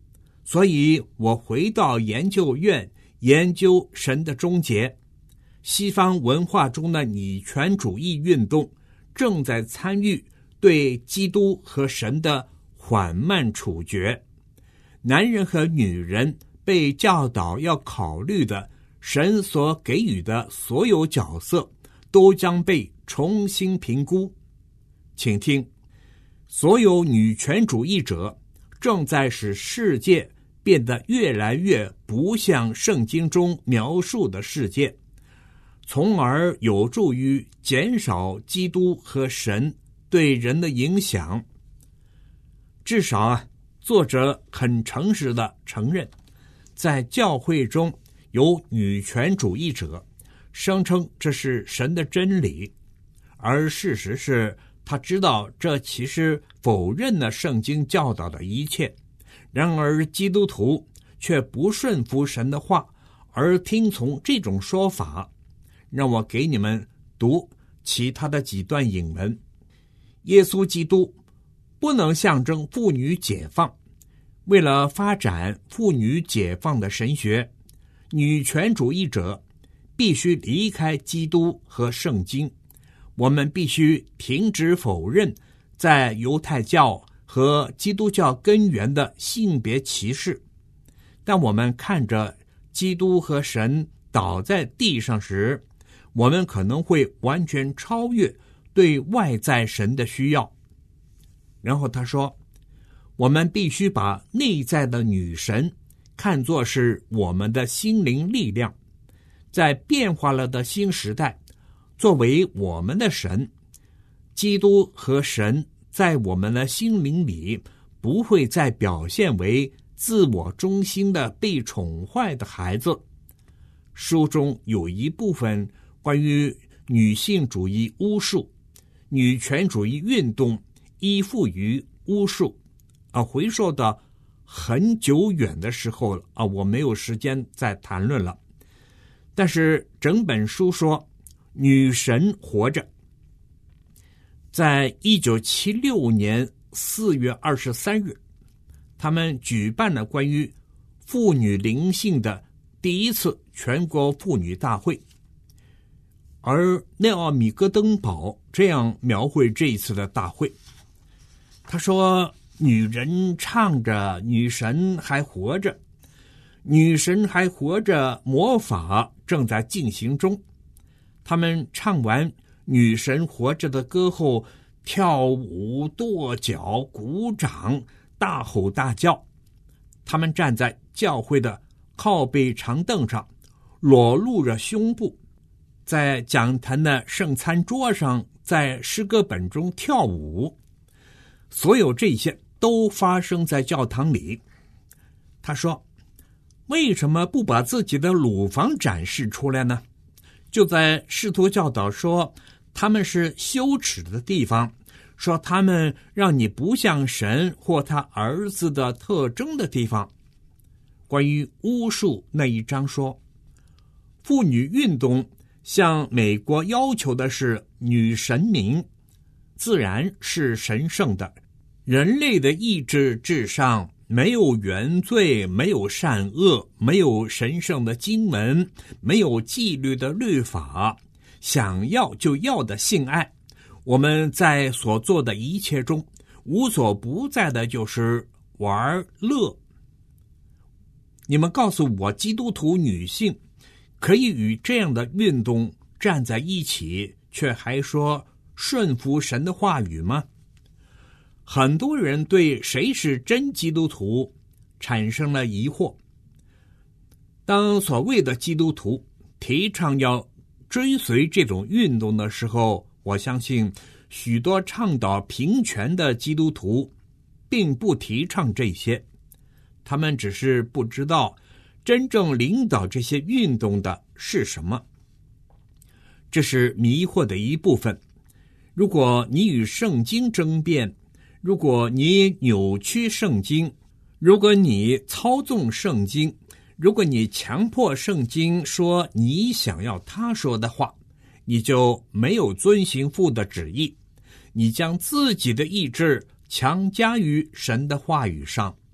所以我回到研究院研究神的终结。西方文化中的女权主义运动正在参与对基督和神的缓慢处决。男人和女人被教导要考虑的神所给予的所有角色都将被重新评估。请听，所有女权主义者正在使世界变得越来越不像圣经中描述的世界，从而有助于减少基督和神对人的影响。至少啊，作者很诚实地承认，在教会中有女权主义者声称这是神的真理，而事实是他知道这其实否认了圣经教导的一切。然而基督徒却不顺服神的话，而听从这种说法。让我给你们读其他的几段引文。耶稣基督不能象征妇女解放。为了发展妇女解放的神学，女权主义者必须离开基督和圣经。我们必须停止否认在犹太教和基督教根源的性别歧视。当我们看着基督和神倒在地上时，我们可能会完全超越对外在神的需要。然后他说，我们必须把内在的女神看作是我们的心灵力量，在变化了的新时代作为我们的神。基督和神在我们的心灵里不会再表现为自我中心的被宠坏的孩子。书中有一部分关于女性主义巫术，女权主义运动依附于巫术啊，回溯到很久远的时候了啊，我没有时间再谈论了。但是整本书说女神活着。在一九七六年四月二十三日，他们举办了关于妇女灵性的第一次全国妇女大会。而内奥米戈登堡这样描绘这一次的大会，他说，女人唱着女神还活着，女神还活着，魔法正在进行中。他们唱完女神活着的歌后，跳舞、跺脚、鼓掌、大吼大叫。他们站在教会的靠背长凳上，裸露着胸部，在讲坛的圣餐桌上，在诗歌本中跳舞。所有这些都发生在教堂里。他说，为什么不把自己的乳房展示出来呢？就在试图教导说他们是羞耻的地方，说他们让你不像神或他儿子的特征的地方。关于巫术那一章说，妇女运动向美国要求的是女神明，自然是神圣的。人类的意志至上，没有原罪，没有善恶，没有神圣的经文，没有纪律的律法，想要就要的性爱。我们在所做的一切中，无所不在的就是玩乐。你们告诉我，基督徒女性可以与这样的运动站在一起，却还说顺服神的话语吗？很多人对谁是真基督徒产生了疑惑。当所谓的基督徒提倡要追随这种运动的时候，我相信许多倡导平权的基督徒并不提倡这些，他们只是不知道真正领导这些运动的是什么。这是迷惑的一部分。如果你与圣经争辩，如果你扭曲圣经，如果你操纵圣经，如果你强迫圣经说你想要他说的话，你就没有遵行父的旨意，你将自己的意志强加于神的话语上，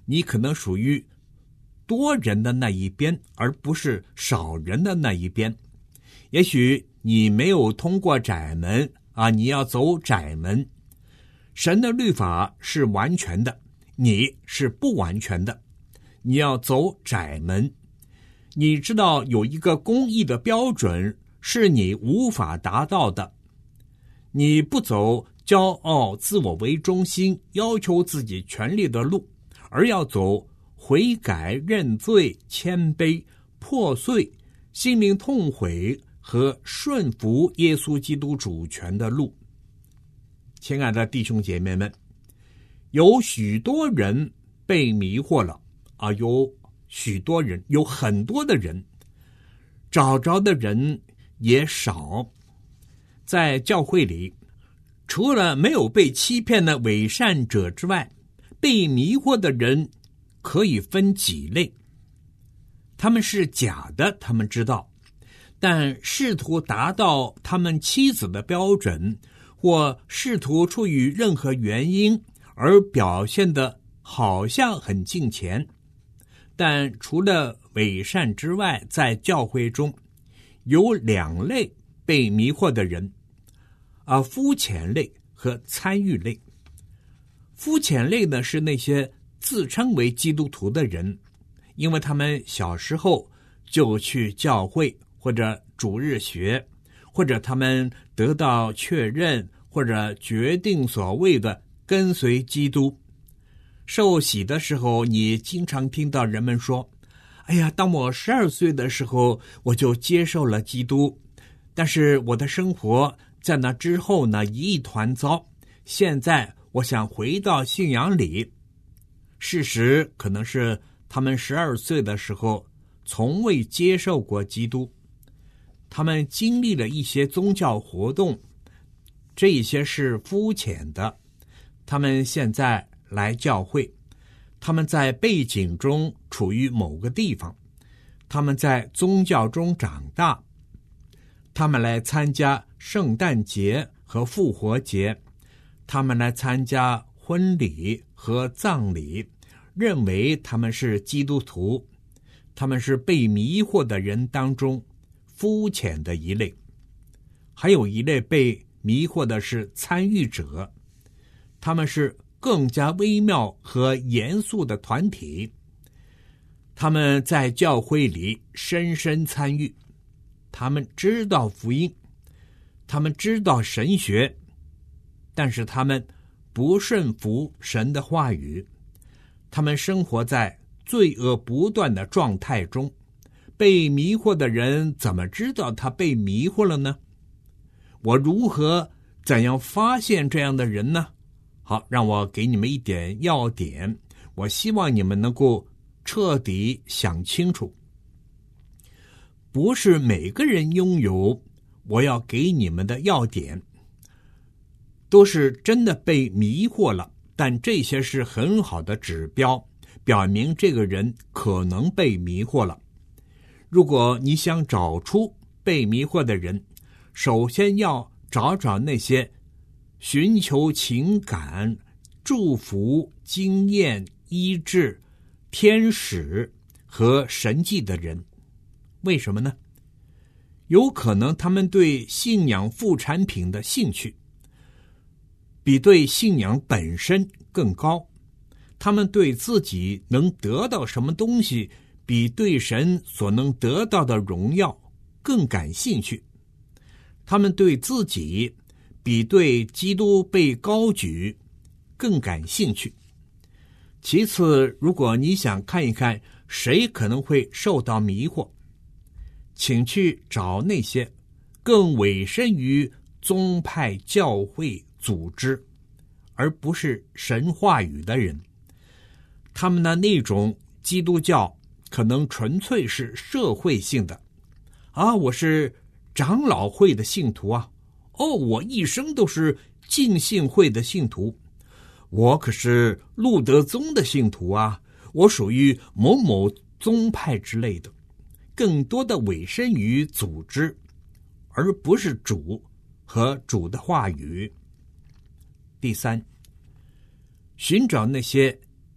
你可能属于多人的那一边，而不是少人的那一边。也许你没有通过窄门啊，你要走窄门。神的律法是完全的，你是不完全的，你要走窄门。你知道有一个公义的标准是你无法达到的，你不走骄傲自我为中心要求自己权利的路，而要走悔改认罪谦卑破碎心灵痛悔和顺服耶稣基督主权的路。亲爱的弟兄姐妹们，有许多人被迷惑了啊，有许多人，有很多的人，找着的人也少。在教会里，除了没有被欺骗的伪善者之外，被迷惑的人可以分几类。他们是假的，他们知道，但试图达到他们妻子的标准，或试图出于任何原因而表现得好像很敬虔。但除了伪善之外，在教会中有两类被迷惑的人，啊，肤浅类和参与类。肤浅类呢，是那些自称为基督徒的人，因为他们小时候就去教会或者主日学，或者他们得到确认或者决定所谓的跟随基督。受洗的时候，你经常听到人们说，哎呀，当我十二岁的时候，我就接受了基督，但是我的生活在那之后呢，一团糟，现在我想回到信仰里。事实可能是他们十二岁的时候从未接受过基督，他们经历了一些宗教活动，这些是肤浅的。他们现在来教会，他们在背景中处于某个地方，他们在宗教中长大，他们来参加圣诞节和复活节，他们来参加婚礼和葬礼，认为他们是基督徒。他们是被迷惑的人当中肤浅的一类。还有一类被迷惑的是参与者，他们是更加微妙和严肃的团体，他们在教会里深深参与，他们知道福音，他们知道神学，但是他们不顺服神的话语，他们生活在罪恶不断的状态中。被迷惑的人怎么知道他被迷惑了呢？我如何怎样发现这样的人呢？好，让我给你们一点要点，我希望你们能够彻底想清楚。不是每个人拥有我要给你们的要点，都是真的被迷惑了，但这些是很好的指标，表明这个人可能被迷惑了。如果你想找出被迷惑的人，首先要找找那些寻求情感、祝福、经验、医治、天使和神迹的人。为什么呢？有可能他们对信仰副产品的兴趣比对信仰本身更高，他们对自己能得到什么东西比对神所能得到的荣耀更感兴趣，他们对自己比对基督被高举更感兴趣。其次，如果你想看一看谁可能会受到迷惑，请去找那些更委身于宗派教会组织而不是神话语的人。他们的那种基督教可能纯粹是社会性的啊，我是长老会的信徒啊，哦，我一生都是浸信会的信徒，我可是路德宗的信徒啊，我属于某某宗派之类的，更多的委身于组织，而不是主和主的话语。第三，寻找那些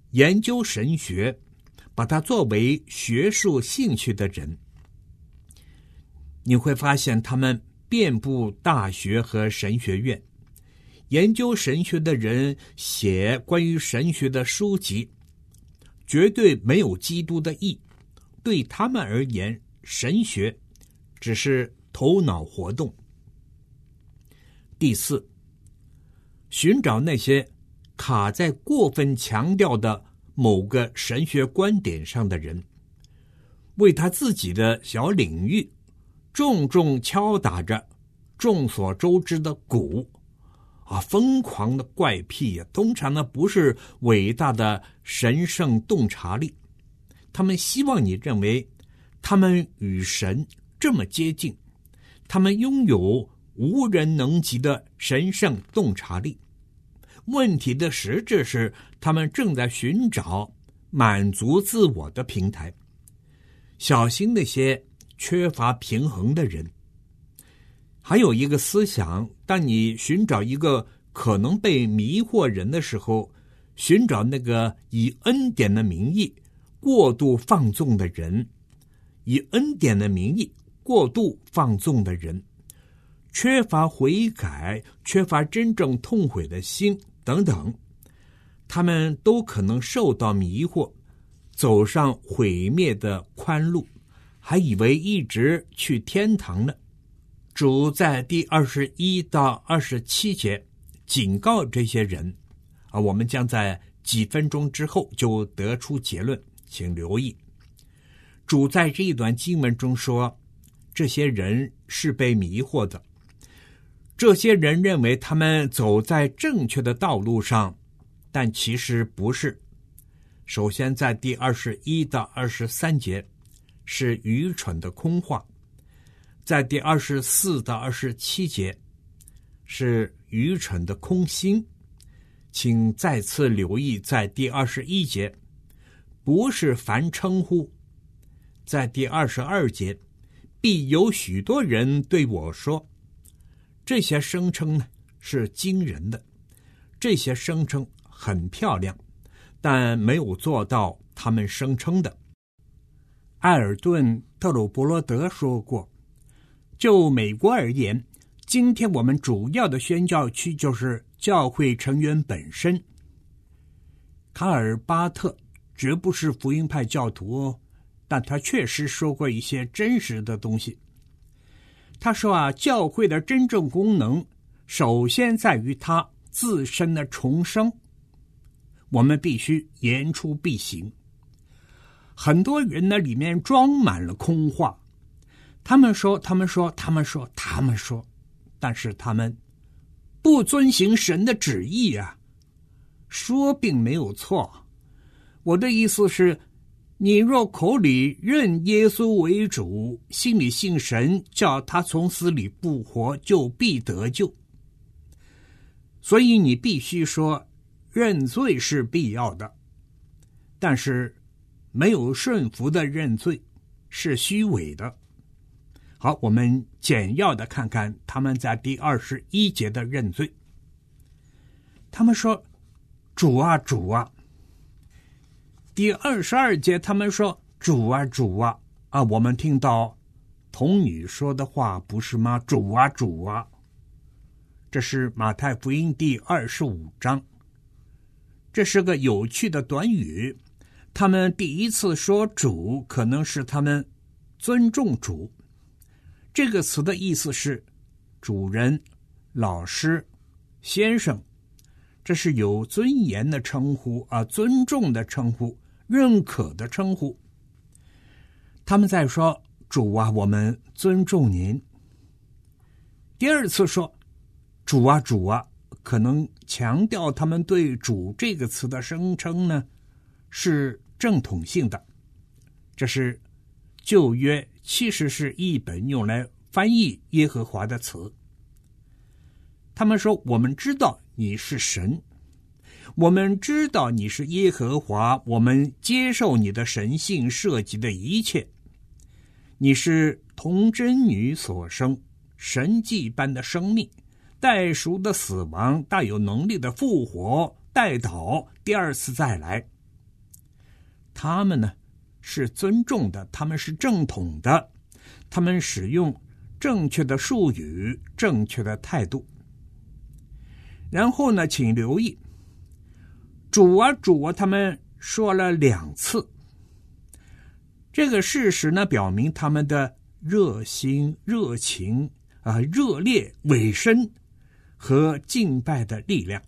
研究神学，把它作为学术兴趣的人，你会发现他们遍布大学和神学院。研究神学的人写关于神学的书籍，绝对没有基督的义。对他们而言，神学只是头脑活动。第四，寻找那些卡在过分强调的某个神学观点上的人，为他自己的小领域重重敲打着众所周知的鼓啊，疯狂的怪癖啊，通常呢不是伟大的神圣洞察力。他们希望你认为他们与神这么接近，他们拥有无人能及的神圣洞察力。问题的实质是，他们正在寻找满足自我的平台。小心那些缺乏平衡的人。还有一个思想，当你寻找一个可能被迷惑人的时候，寻找那个以恩典的名义过度放纵的人，以恩典的名义过度放纵的人，缺乏悔改，缺乏真正痛悔的心等等，他们都可能受到迷惑，走上毁灭的宽路，还以为一直去天堂呢。主在第二十一到二十七节警告这些人啊，我们将在几分钟之后就得出结论，请留意。主在这一段经文中说，这些人是被迷惑的，这些人认为他们走在正确的道路上，但其实不是。首先在第二十一到二十三节是愚蠢的空话，在第二十四到二十七节是愚蠢的空心。请再次留意，在第二十一节不是凡称呼，在第二十二节必有许多人对我说，这些声称呢是惊人的，这些声称很漂亮，但没有做到他们声称的。艾尔顿·特鲁伯罗德说过，就美国而言，今天我们主要的宣教区就是教会成员本身。卡尔巴特绝不是福音派教徒哦，但他确实说过一些真实的东西。他说啊，教会的真正功能首先在于它自身的重生，我们必须言出必行。很多人呢里面装满了空话，他们说他们说他们说他们说但是他们不遵行神的旨意啊。说并没有错，我的意思是，你若口里认耶稣为主，心里信神，叫他从死里复活，就必得救。所以你必须说认罪是必要的，但是没有顺服的认罪是虚伪的。好，我们简要的看看他们在第二十一节的认罪。他们说，主啊主啊。第二十二节他们说，主啊主啊啊，我们听到童女说的话不是吗？主啊主啊。这是马太福音第二十五章，这是个有趣的短语。他们第一次说主，可能是他们尊重主。这个词的意思是主人、老师、先生，这是有尊严的称呼啊，尊重的称呼，认可的称呼。他们在说，主啊，我们尊重您。第二次说，主啊主啊，可能强调他们对主这个词的声称呢是正统性的。这是旧约其实是一本用来翻译耶和华的词。他们说，我们知道你是神，我们知道你是耶和华，我们接受你的神性涉及的一切。你是童贞女所生，神迹般的生命，代赎的死亡，大有能力的复活，代祷，第二次再来。 他们呢是尊重的，他们是正统的，他们使用正确的术语，正确的态度。然后呢，请留意，主啊主啊，他们说了两次。这个事实呢，表明他们的热心、热情啊、热烈、委身和敬拜的力量。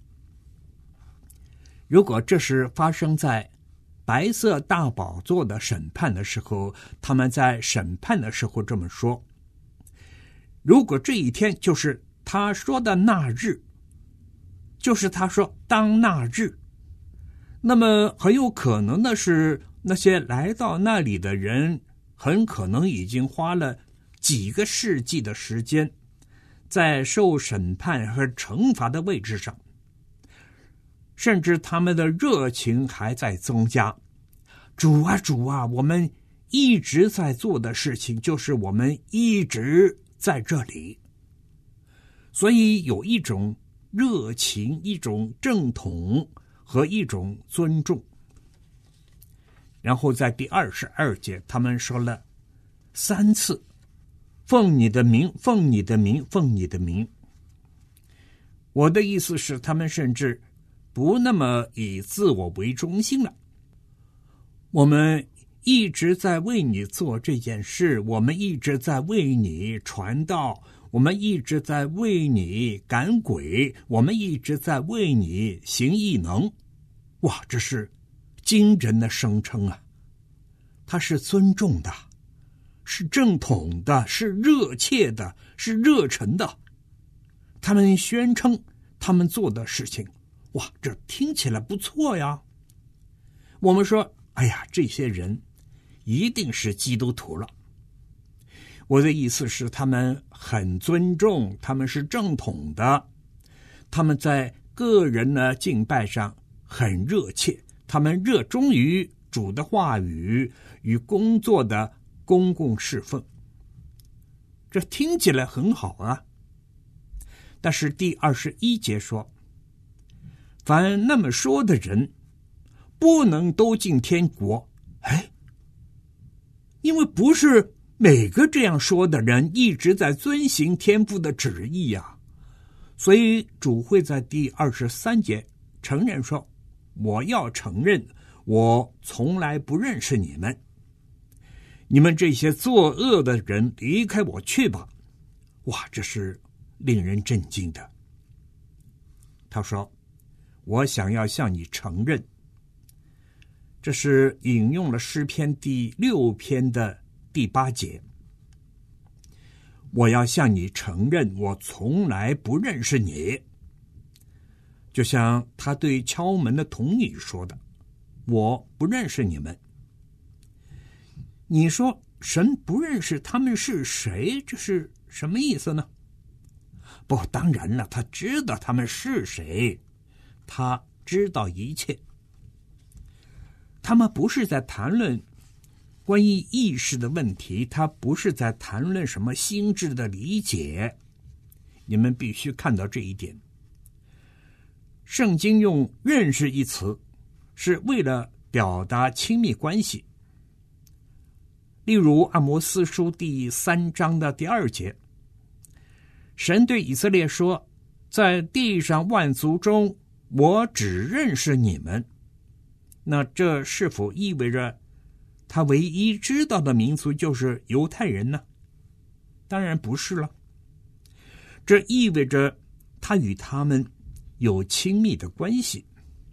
如果这是发生在白色大宝座的审判的时候，他们在审判的时候这么说。如果这一天就是他说的那日，就是他说当那日，那么很有可能的是，那些来到那里的人很可能已经花了几个世纪的时间在受审判和惩罚的位置上，甚至他们的热情还在增加。主啊主啊，我们一直在做的事情就是我们一直在这里。所以有一种热情，一种正统和一种尊重。然后在第二十二节，他们说了三次，奉你的名，奉你的名，奉你的名。我的意思是，他们甚至不那么以自我为中心了。我们一直在为你做这件事，我们一直在为你传道，我们一直在为你赶鬼，我们一直在为你行异能。哇，这是惊人的声称啊！他是尊重的，是正统的，是热切的，是热忱的。他们宣称他们做的事情，哇，这听起来不错呀。我们说，哎呀，这些人一定是基督徒了。我的意思是，他们很尊重，他们是正统的，他们在个人的敬拜上很热切，他们热衷于主的话语与工作的公共侍奉。这听起来很好啊。但是第二十一节说，凡那么说的人不能都进天国。哎，因为不是每个这样说的人一直在遵行天父的旨意啊，所以主会在第二十三节承认说，我要承认我从来不认识你们，你们这些作恶的人离开我去吧。哇，这是令人震惊的。他说，我想要向你承认，这是引用了诗篇第六篇的第八节，我要向你承认我从来不认识你。就像他对敲门的童女说的，我不认识你们。你说神不认识他们是谁，这是什么意思呢？不，当然了，他知道他们是谁，他知道一切。他们不是在谈论关于意识的问题，他不是在谈论什么心智的理解。你们必须看到这一点。圣经用认识一词是为了表达亲密关系。例如阿摩司书第三章的第二节，神对以色列说，在地上万族中我只认识你们。那这是否意味着他唯一知道的民族就是犹太人呢？当然不是了。这意味着他与他们有亲密的关系。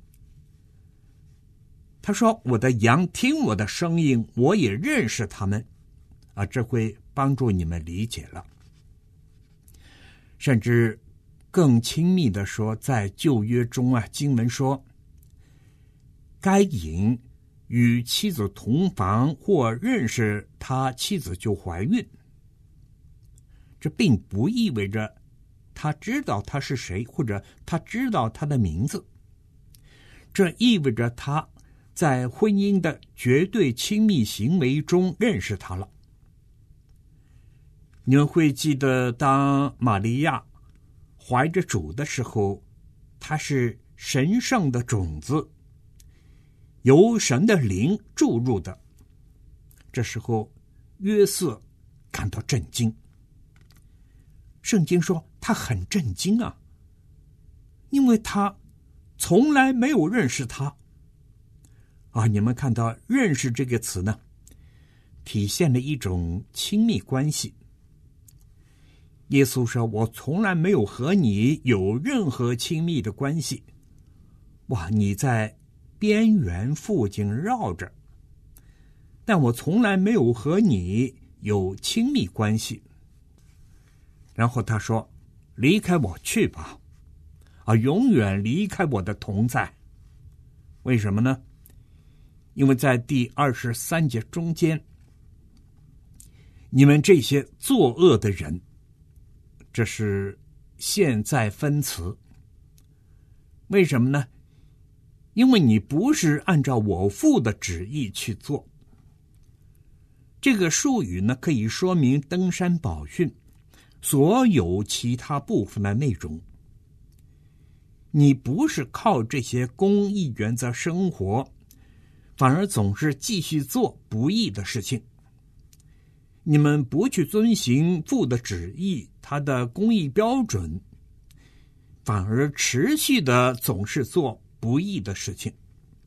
他说，我的羊听我的声音，我也认识他们啊，这会帮助你们理解了。甚至更亲密的说，在旧约中啊，经文说，该隐与妻子同房或认识他妻子就怀孕，这并不意味着他知道他是谁，或者他知道他的名字。这意味着他在婚姻的绝对亲密行为中认识他了。你们会记得，当玛利亚怀着主的时候，她是神圣的种子， 由神的灵注入的。这时候约瑟感到震惊，圣经说他很震惊啊，因为他从来没有认识他啊。你们看到认识这个词呢，体现了一种亲密关系。耶稣说，我从来没有和你有任何亲密的关系。哇，你在边缘附近绕着，但我从来没有和你有亲密关系。然后他说，离开我去吧，啊，永远离开我的同在。为什么呢？因为在第二十三节中间，你们这些作恶的人，这是现在分词。为什么呢？因为你不是按照我父的旨意去做。这个术语呢，可以说明登山宝训所有其他部分的内容。你不是靠这些公义原则生活，反而总是继续做不义的事情。你们不去遵行父的旨意，他的公义标准，反而持续的总是做不义的事情。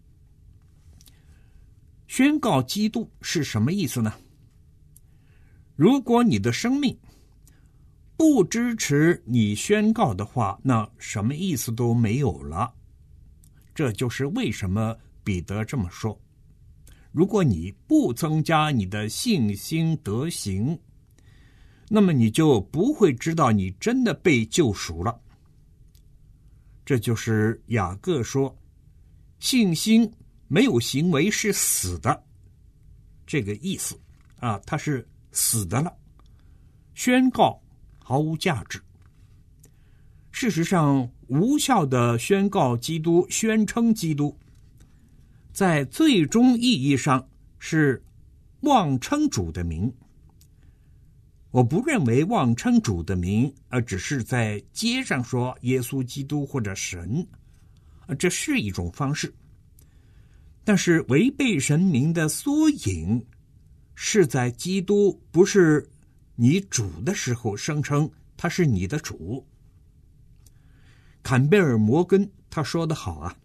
宣告基督是什么意思呢？如果你的生命不支持你宣告的话，那什么意思都没有了。这就是为什么彼得这么说，如果你不增加你的信心德行，那么你就不会知道你真的被救赎了。这就是雅各说，信心没有行为是死的，这个意思啊，它是死的了，宣告毫无价值。事实上，无效的宣告基督，宣称基督，在最终意义上是妄称主的名。我不认为妄称主的名，而只是在街上说耶稣基督或者神，这是一种方式。但是违背神名的缩影，是在基督不是你主的时候声称他是你的主。坎贝尔摩根他说得好啊，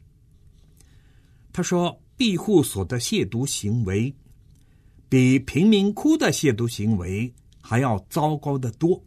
他说庇护所的亵渎行为比贫民窟的亵渎行为还要糟糕得多。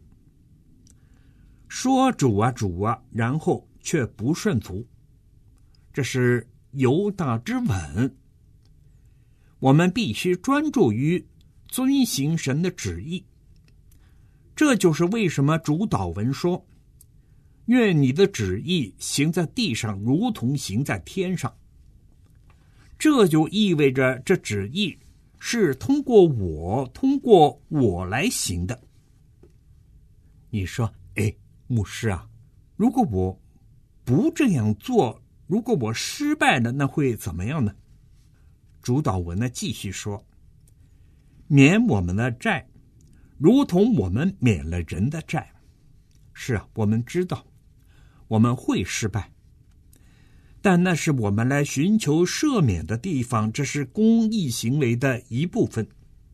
说主啊主啊，然后却不顺服，这是犹大之吻。我们必须专注于遵行神的旨意。这就是为什么主祷文说，愿你的旨意行在地上如同行在天上。这就意味着这旨意是通过我通过我来行的。你说，哎，牧师啊，如果我不这样做，如果我失败了，那会怎么样呢？主祷文呢继续说，免我们的债如同我们免了人的债。是啊，我们知道我们会失败，但那是我们来寻求赦免的地方，这是公义行为的一部分。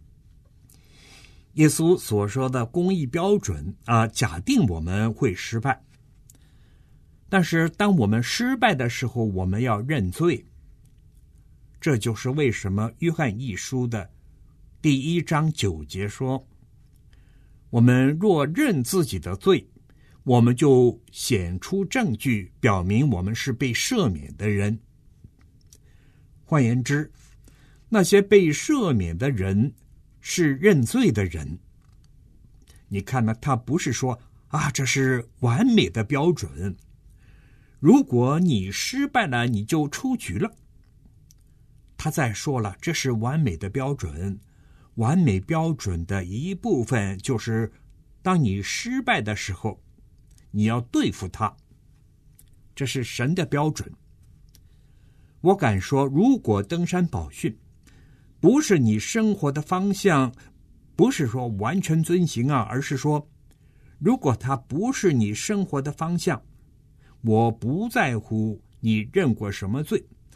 耶稣所说的公义标准啊，假定我们会失败，但是当我们失败的时候，我们要认罪。这就是为什么约翰一书的第一章九节说，我们若认自己的罪，我们就显出证据，表明我们是被赦免的人。换言之，那些被赦免的人是认罪的人。你看呢，他不是说啊，这是完美的标准，如果你失败了，你就出局了。他再说了，这是完美的标准，完美标准的一部分就是当你失败的时候，你要对付他，这是神的标准。我敢说，如果登山宝训不是你生活的方向，不是说完全遵行啊，而是说如果它不是你生活的方向，我不在乎你认过什么罪，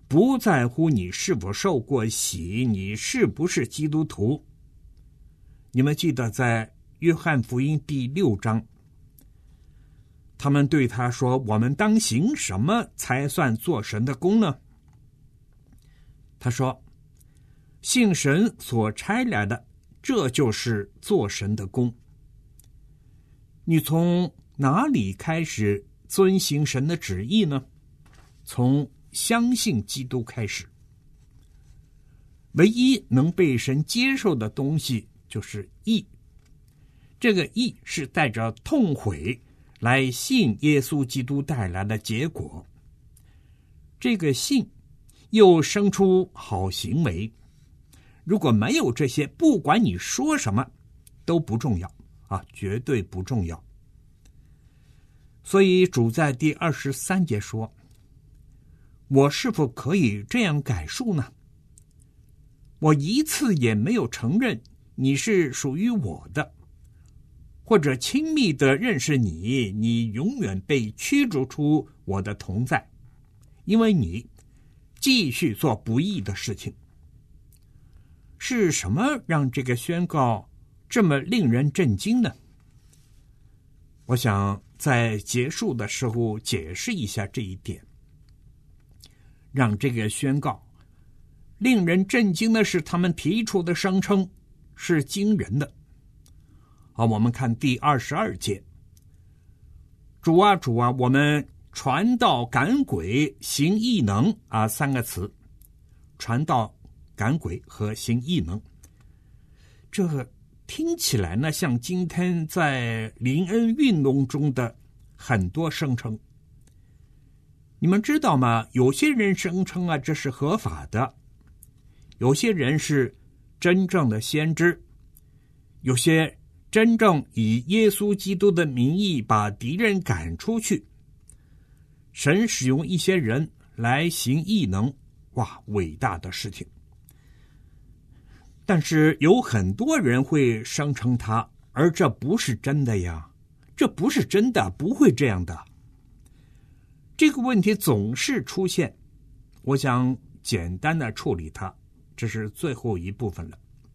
不在乎你是否受过洗，你是不是基督徒。你们记得在约翰福音第六章，他们对他说，我们当行什么才算做神的工呢？他说，信神所差来的，这就是做神的工。你从哪里开始遵行神的旨意呢？从相信基督开始。唯一能被神接受的东西就是义，这个义是带着痛悔来信耶稣基督带来的结果。这个信又生出好行为，如果没有这些，不管你说什么都不重要啊，绝对不重要。所以主在第二十三节说，我是否可以这样改述呢？我一次也没有承认你是属于我的，或者亲密的认识你，你永远被驱逐出我的同在，因为你继续做不义的事情。是什么让这个宣告这么令人震惊呢？我想在结束的时候解释一下这一点。让这个宣告令人震惊的是，他们提出的声称是惊人的。好，我们看第二十二节，主啊主啊，我们传道赶鬼行异能啊，三个词，传道赶鬼和行异能，这听起来呢像今天在灵恩运动中的很多声称。你们知道吗？有些人声称啊这是合法的，有些人是真正的先知，有些真正以耶稣基督的名义把敌人赶出去。神使用一些人来行异能，哇，伟大的事情。但是有很多人会声称他，而这不是真的呀，这不是真的，不会这样的。这个问题总是出现，我想简单的处理它，这是最后一部分了。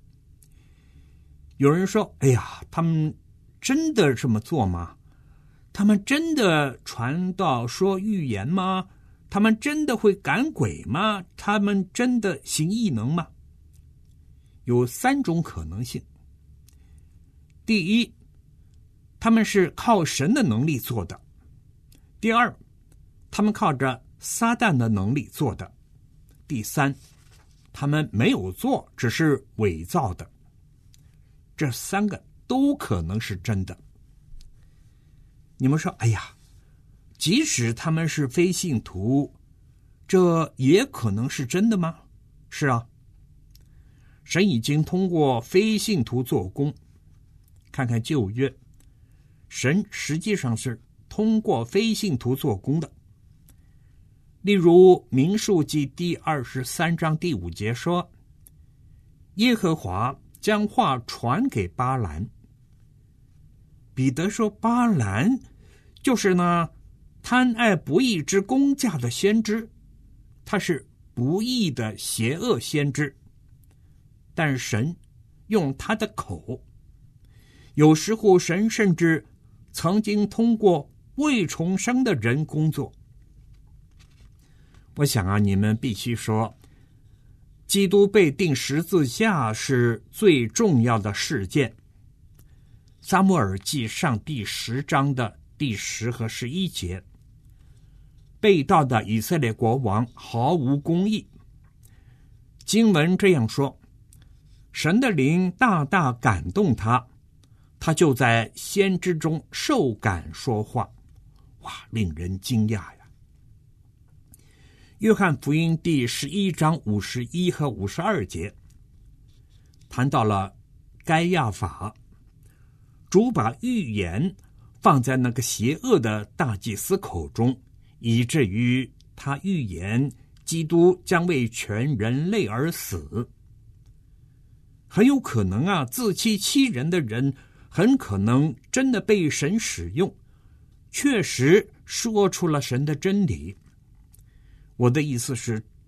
有人说，哎呀，他们真的这么做吗？他们真的传道说预言吗？他们真的会赶鬼吗？他们真的行异能吗？有三种可能性。第一，他们是靠神的能力做的；第二，他们靠着撒旦的能力做的；第三，他们没有做，只是伪造的。这三个都可能是真的。你们说，哎呀，即使他们是非信徒，这也可能是真的吗？是啊，神已经通过非信徒做工。看看旧约，神实际上是通过非信徒做工的。例如民数记第二十三章第五节说，耶和华将话传给巴兰。彼得说，巴兰就是呢贪爱不义之工价的先知，他是不义的邪恶先知，但神用他的口，有时候神甚至曾经通过未重生的人工作。我想啊，你们必须说，基督被钉十字架是最重要的事件。撒母耳记上第十章的第十和十一节，被盗的以色列国王毫无公义。经文这样说，神的灵大大感动他，他就在先知中受感说话。哇，令人惊讶呀！约翰福音第十一章五十一和五十二节谈到了该亚法，主把预言放在那个邪恶的大祭司口中，以至于他预言基督将为全人类而死。很有可能啊，自欺欺人的人很可能真的被神使用，确实说出了神的真理。我的意思是，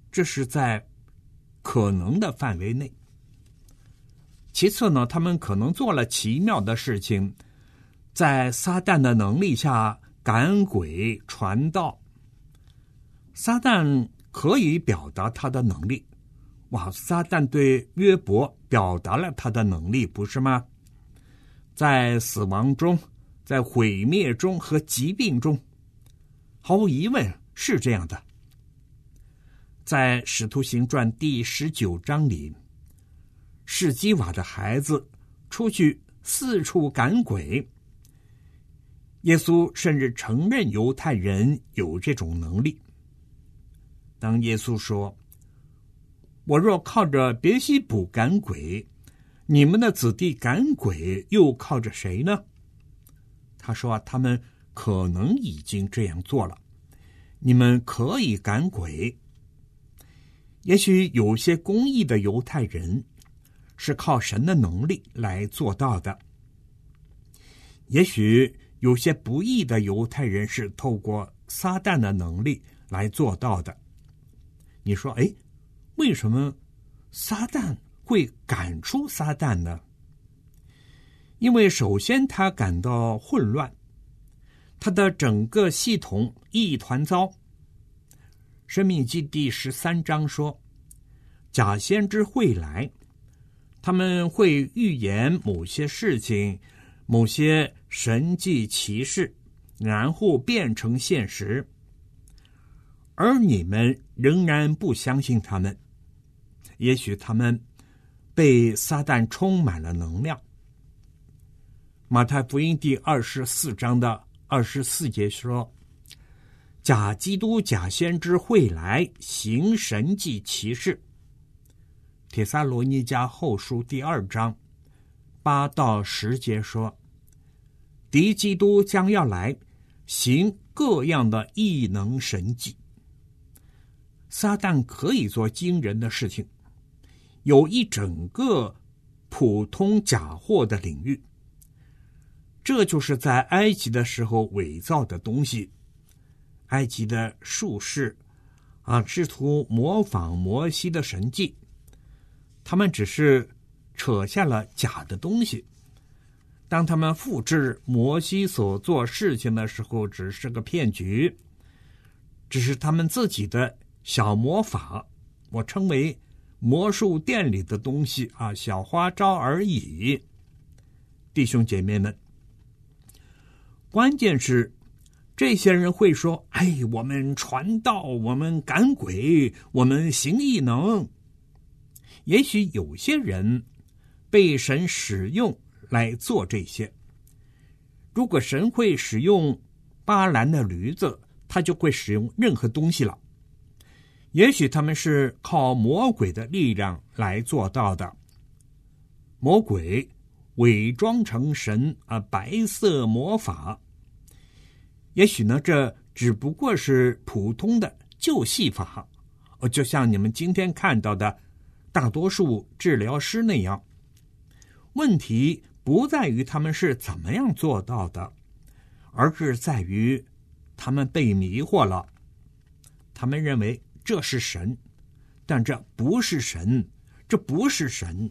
这是在可能的范围内。其次呢，他们可能做了奇妙的事情，在撒旦的能力下赶鬼传道。撒旦可以表达他的能力，哇！撒旦对约伯表达了他的能力，不是吗？在死亡中，在毁灭中和疾病中，毫无疑问是这样的。在《使徒行传》第十九章里，士基瓦的孩子出去四处赶鬼，耶稣甚至承认犹太人有这种能力。当耶稣说：“我若靠着别西卜赶鬼，你们的子弟赶鬼又靠着谁呢？”他说他们可能已经这样做了，你们可以赶鬼。也许有些公义的犹太人是靠神的能力来做到的，也许有些不义的犹太人是透过撒旦的能力来做到的。你说，哎，为什么撒旦会赶出撒旦呢？因为首先他感到混乱，他的整个系统一团糟。申命记第十三章说，假先知会来，他们会预言某些事情，某些神迹奇事，然后变成现实，而你们仍然不相信他们。也许他们被撒旦充满了能量。马太福音第二十四章的二十四节说，假基督假先知会来行神迹奇事。帖撒罗尼迦后书第二章八到十节说，敌基督将要来行各样的异能神迹。撒旦可以做惊人的事情，有一整个普通假货的领域，这就是在埃及的时候伪造的东西。埃及的术士啊，试图模仿摩西的神迹，他们只是扯下了假的东西。当他们复制摩西所做事情的时候，只是个骗局，只是他们自己的小魔法，我称为魔术店里的东西啊，小花招而已。弟兄姐妹们，关键是这些人会说，哎，我们传道，我们赶鬼，我们行异能。也许有些人被神使用来做这些。如果神会使用巴兰的驴子，他就会使用任何东西了。也许他们是靠魔鬼的力量来做到的。魔鬼伪装成神啊，白色魔法。也许呢，这只不过是普通的旧戏法，就像你们今天看到的大多数治疗师那样。问题不在于他们是怎么样做到的，而是在于他们被迷惑了。他们认为这是神，但这不是神，这不是神。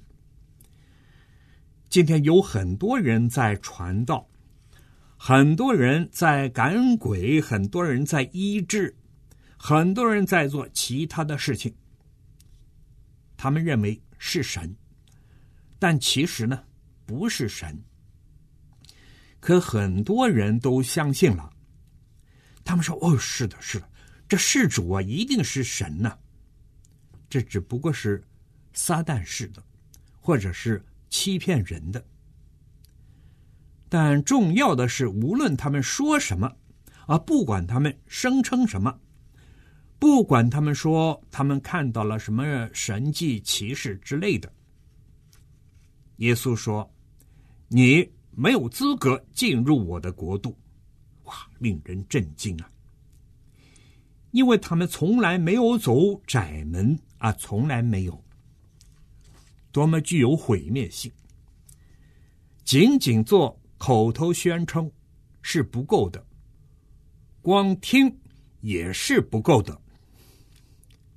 今天有很多人在传道，很多人在赶鬼，很多人在医治，很多人在做其他的事情。他们认为是神，但其实呢，不是神。可很多人都相信了，他们说，哦，是的，是的，这事主啊，一定是神呢、啊。这只不过是撒旦式的，或者是欺骗人的。但重要的是，无论他们说什么啊，不管他们声称什么，不管他们说他们看到了什么神迹奇事之类的，耶稣说，你没有资格进入我的国度。哇，令人震惊啊！因为他们从来没有走窄门啊，从来没有。多么具有毁灭性！仅仅做口头宣称是不够的，光听也是不够的。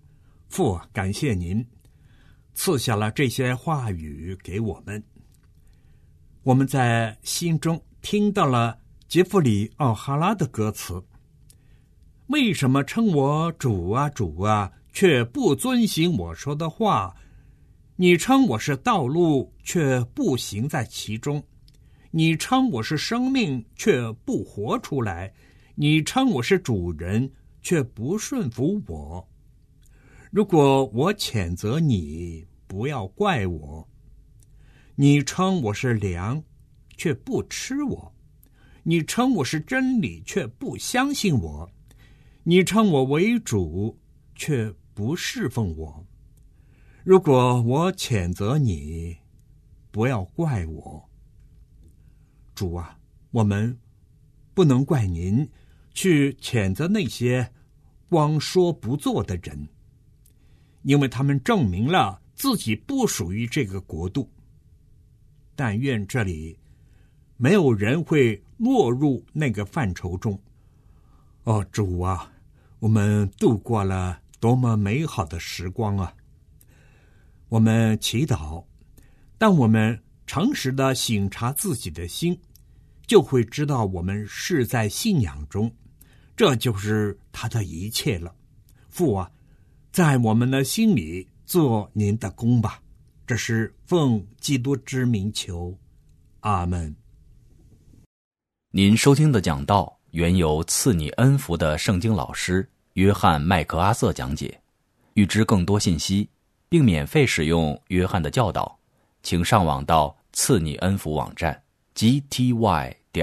父啊，感谢您赐下了这些话语给我们，我们在心中听到了杰弗里奥哈拉的歌词：为什么称我主啊主啊，却不遵行我说的话？你称我是道路，却不行在其中；你称我是生命，却不活出来；你称我是主人，却不顺服我。如果我谴责你，不要怪我。你称我是粮，却不吃我；你称我是真理，却不相信我；你称我为主，却不侍奉我。如果我谴责你，不要怪我。主啊，我们不能怪您去谴责那些光说不做的人，因为他们证明了自己不属于这个国度。但愿这里没有人会落入那个范畴中。哦，主啊，我们度过了多么美好的时光啊！我们祈祷，当我们诚实地省察自己的心，就会知道我们是在信仰中，这就是他的一切了。父啊，在我们的心里做您的工吧，这是奉基督之名求，阿们。 您收听的讲道原由赐你恩福的圣经老师约翰麦克阿瑟讲解。欲知更多信息并免费使用约翰的教导，请上网到赐你恩福网站 g t y 点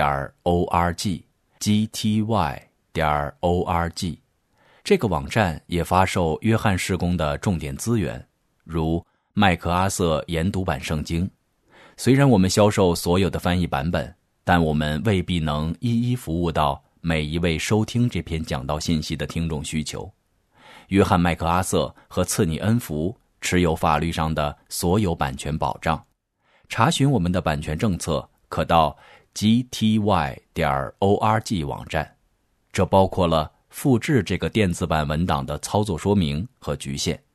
org g t y 点 org。 这个网站也发售约翰事工的重点资源，如麦克阿瑟研读版圣经。虽然我们销售所有的翻译版本，但我们未必能一一服务到每一位收听这篇讲道信息的听众需求。约翰麦克阿瑟和赐你恩福持有法律上的所有版权保障。查询我们的版权政策，可到 g t y 点 org 网站，这包括了复制这个电子版文档的操作说明和局限。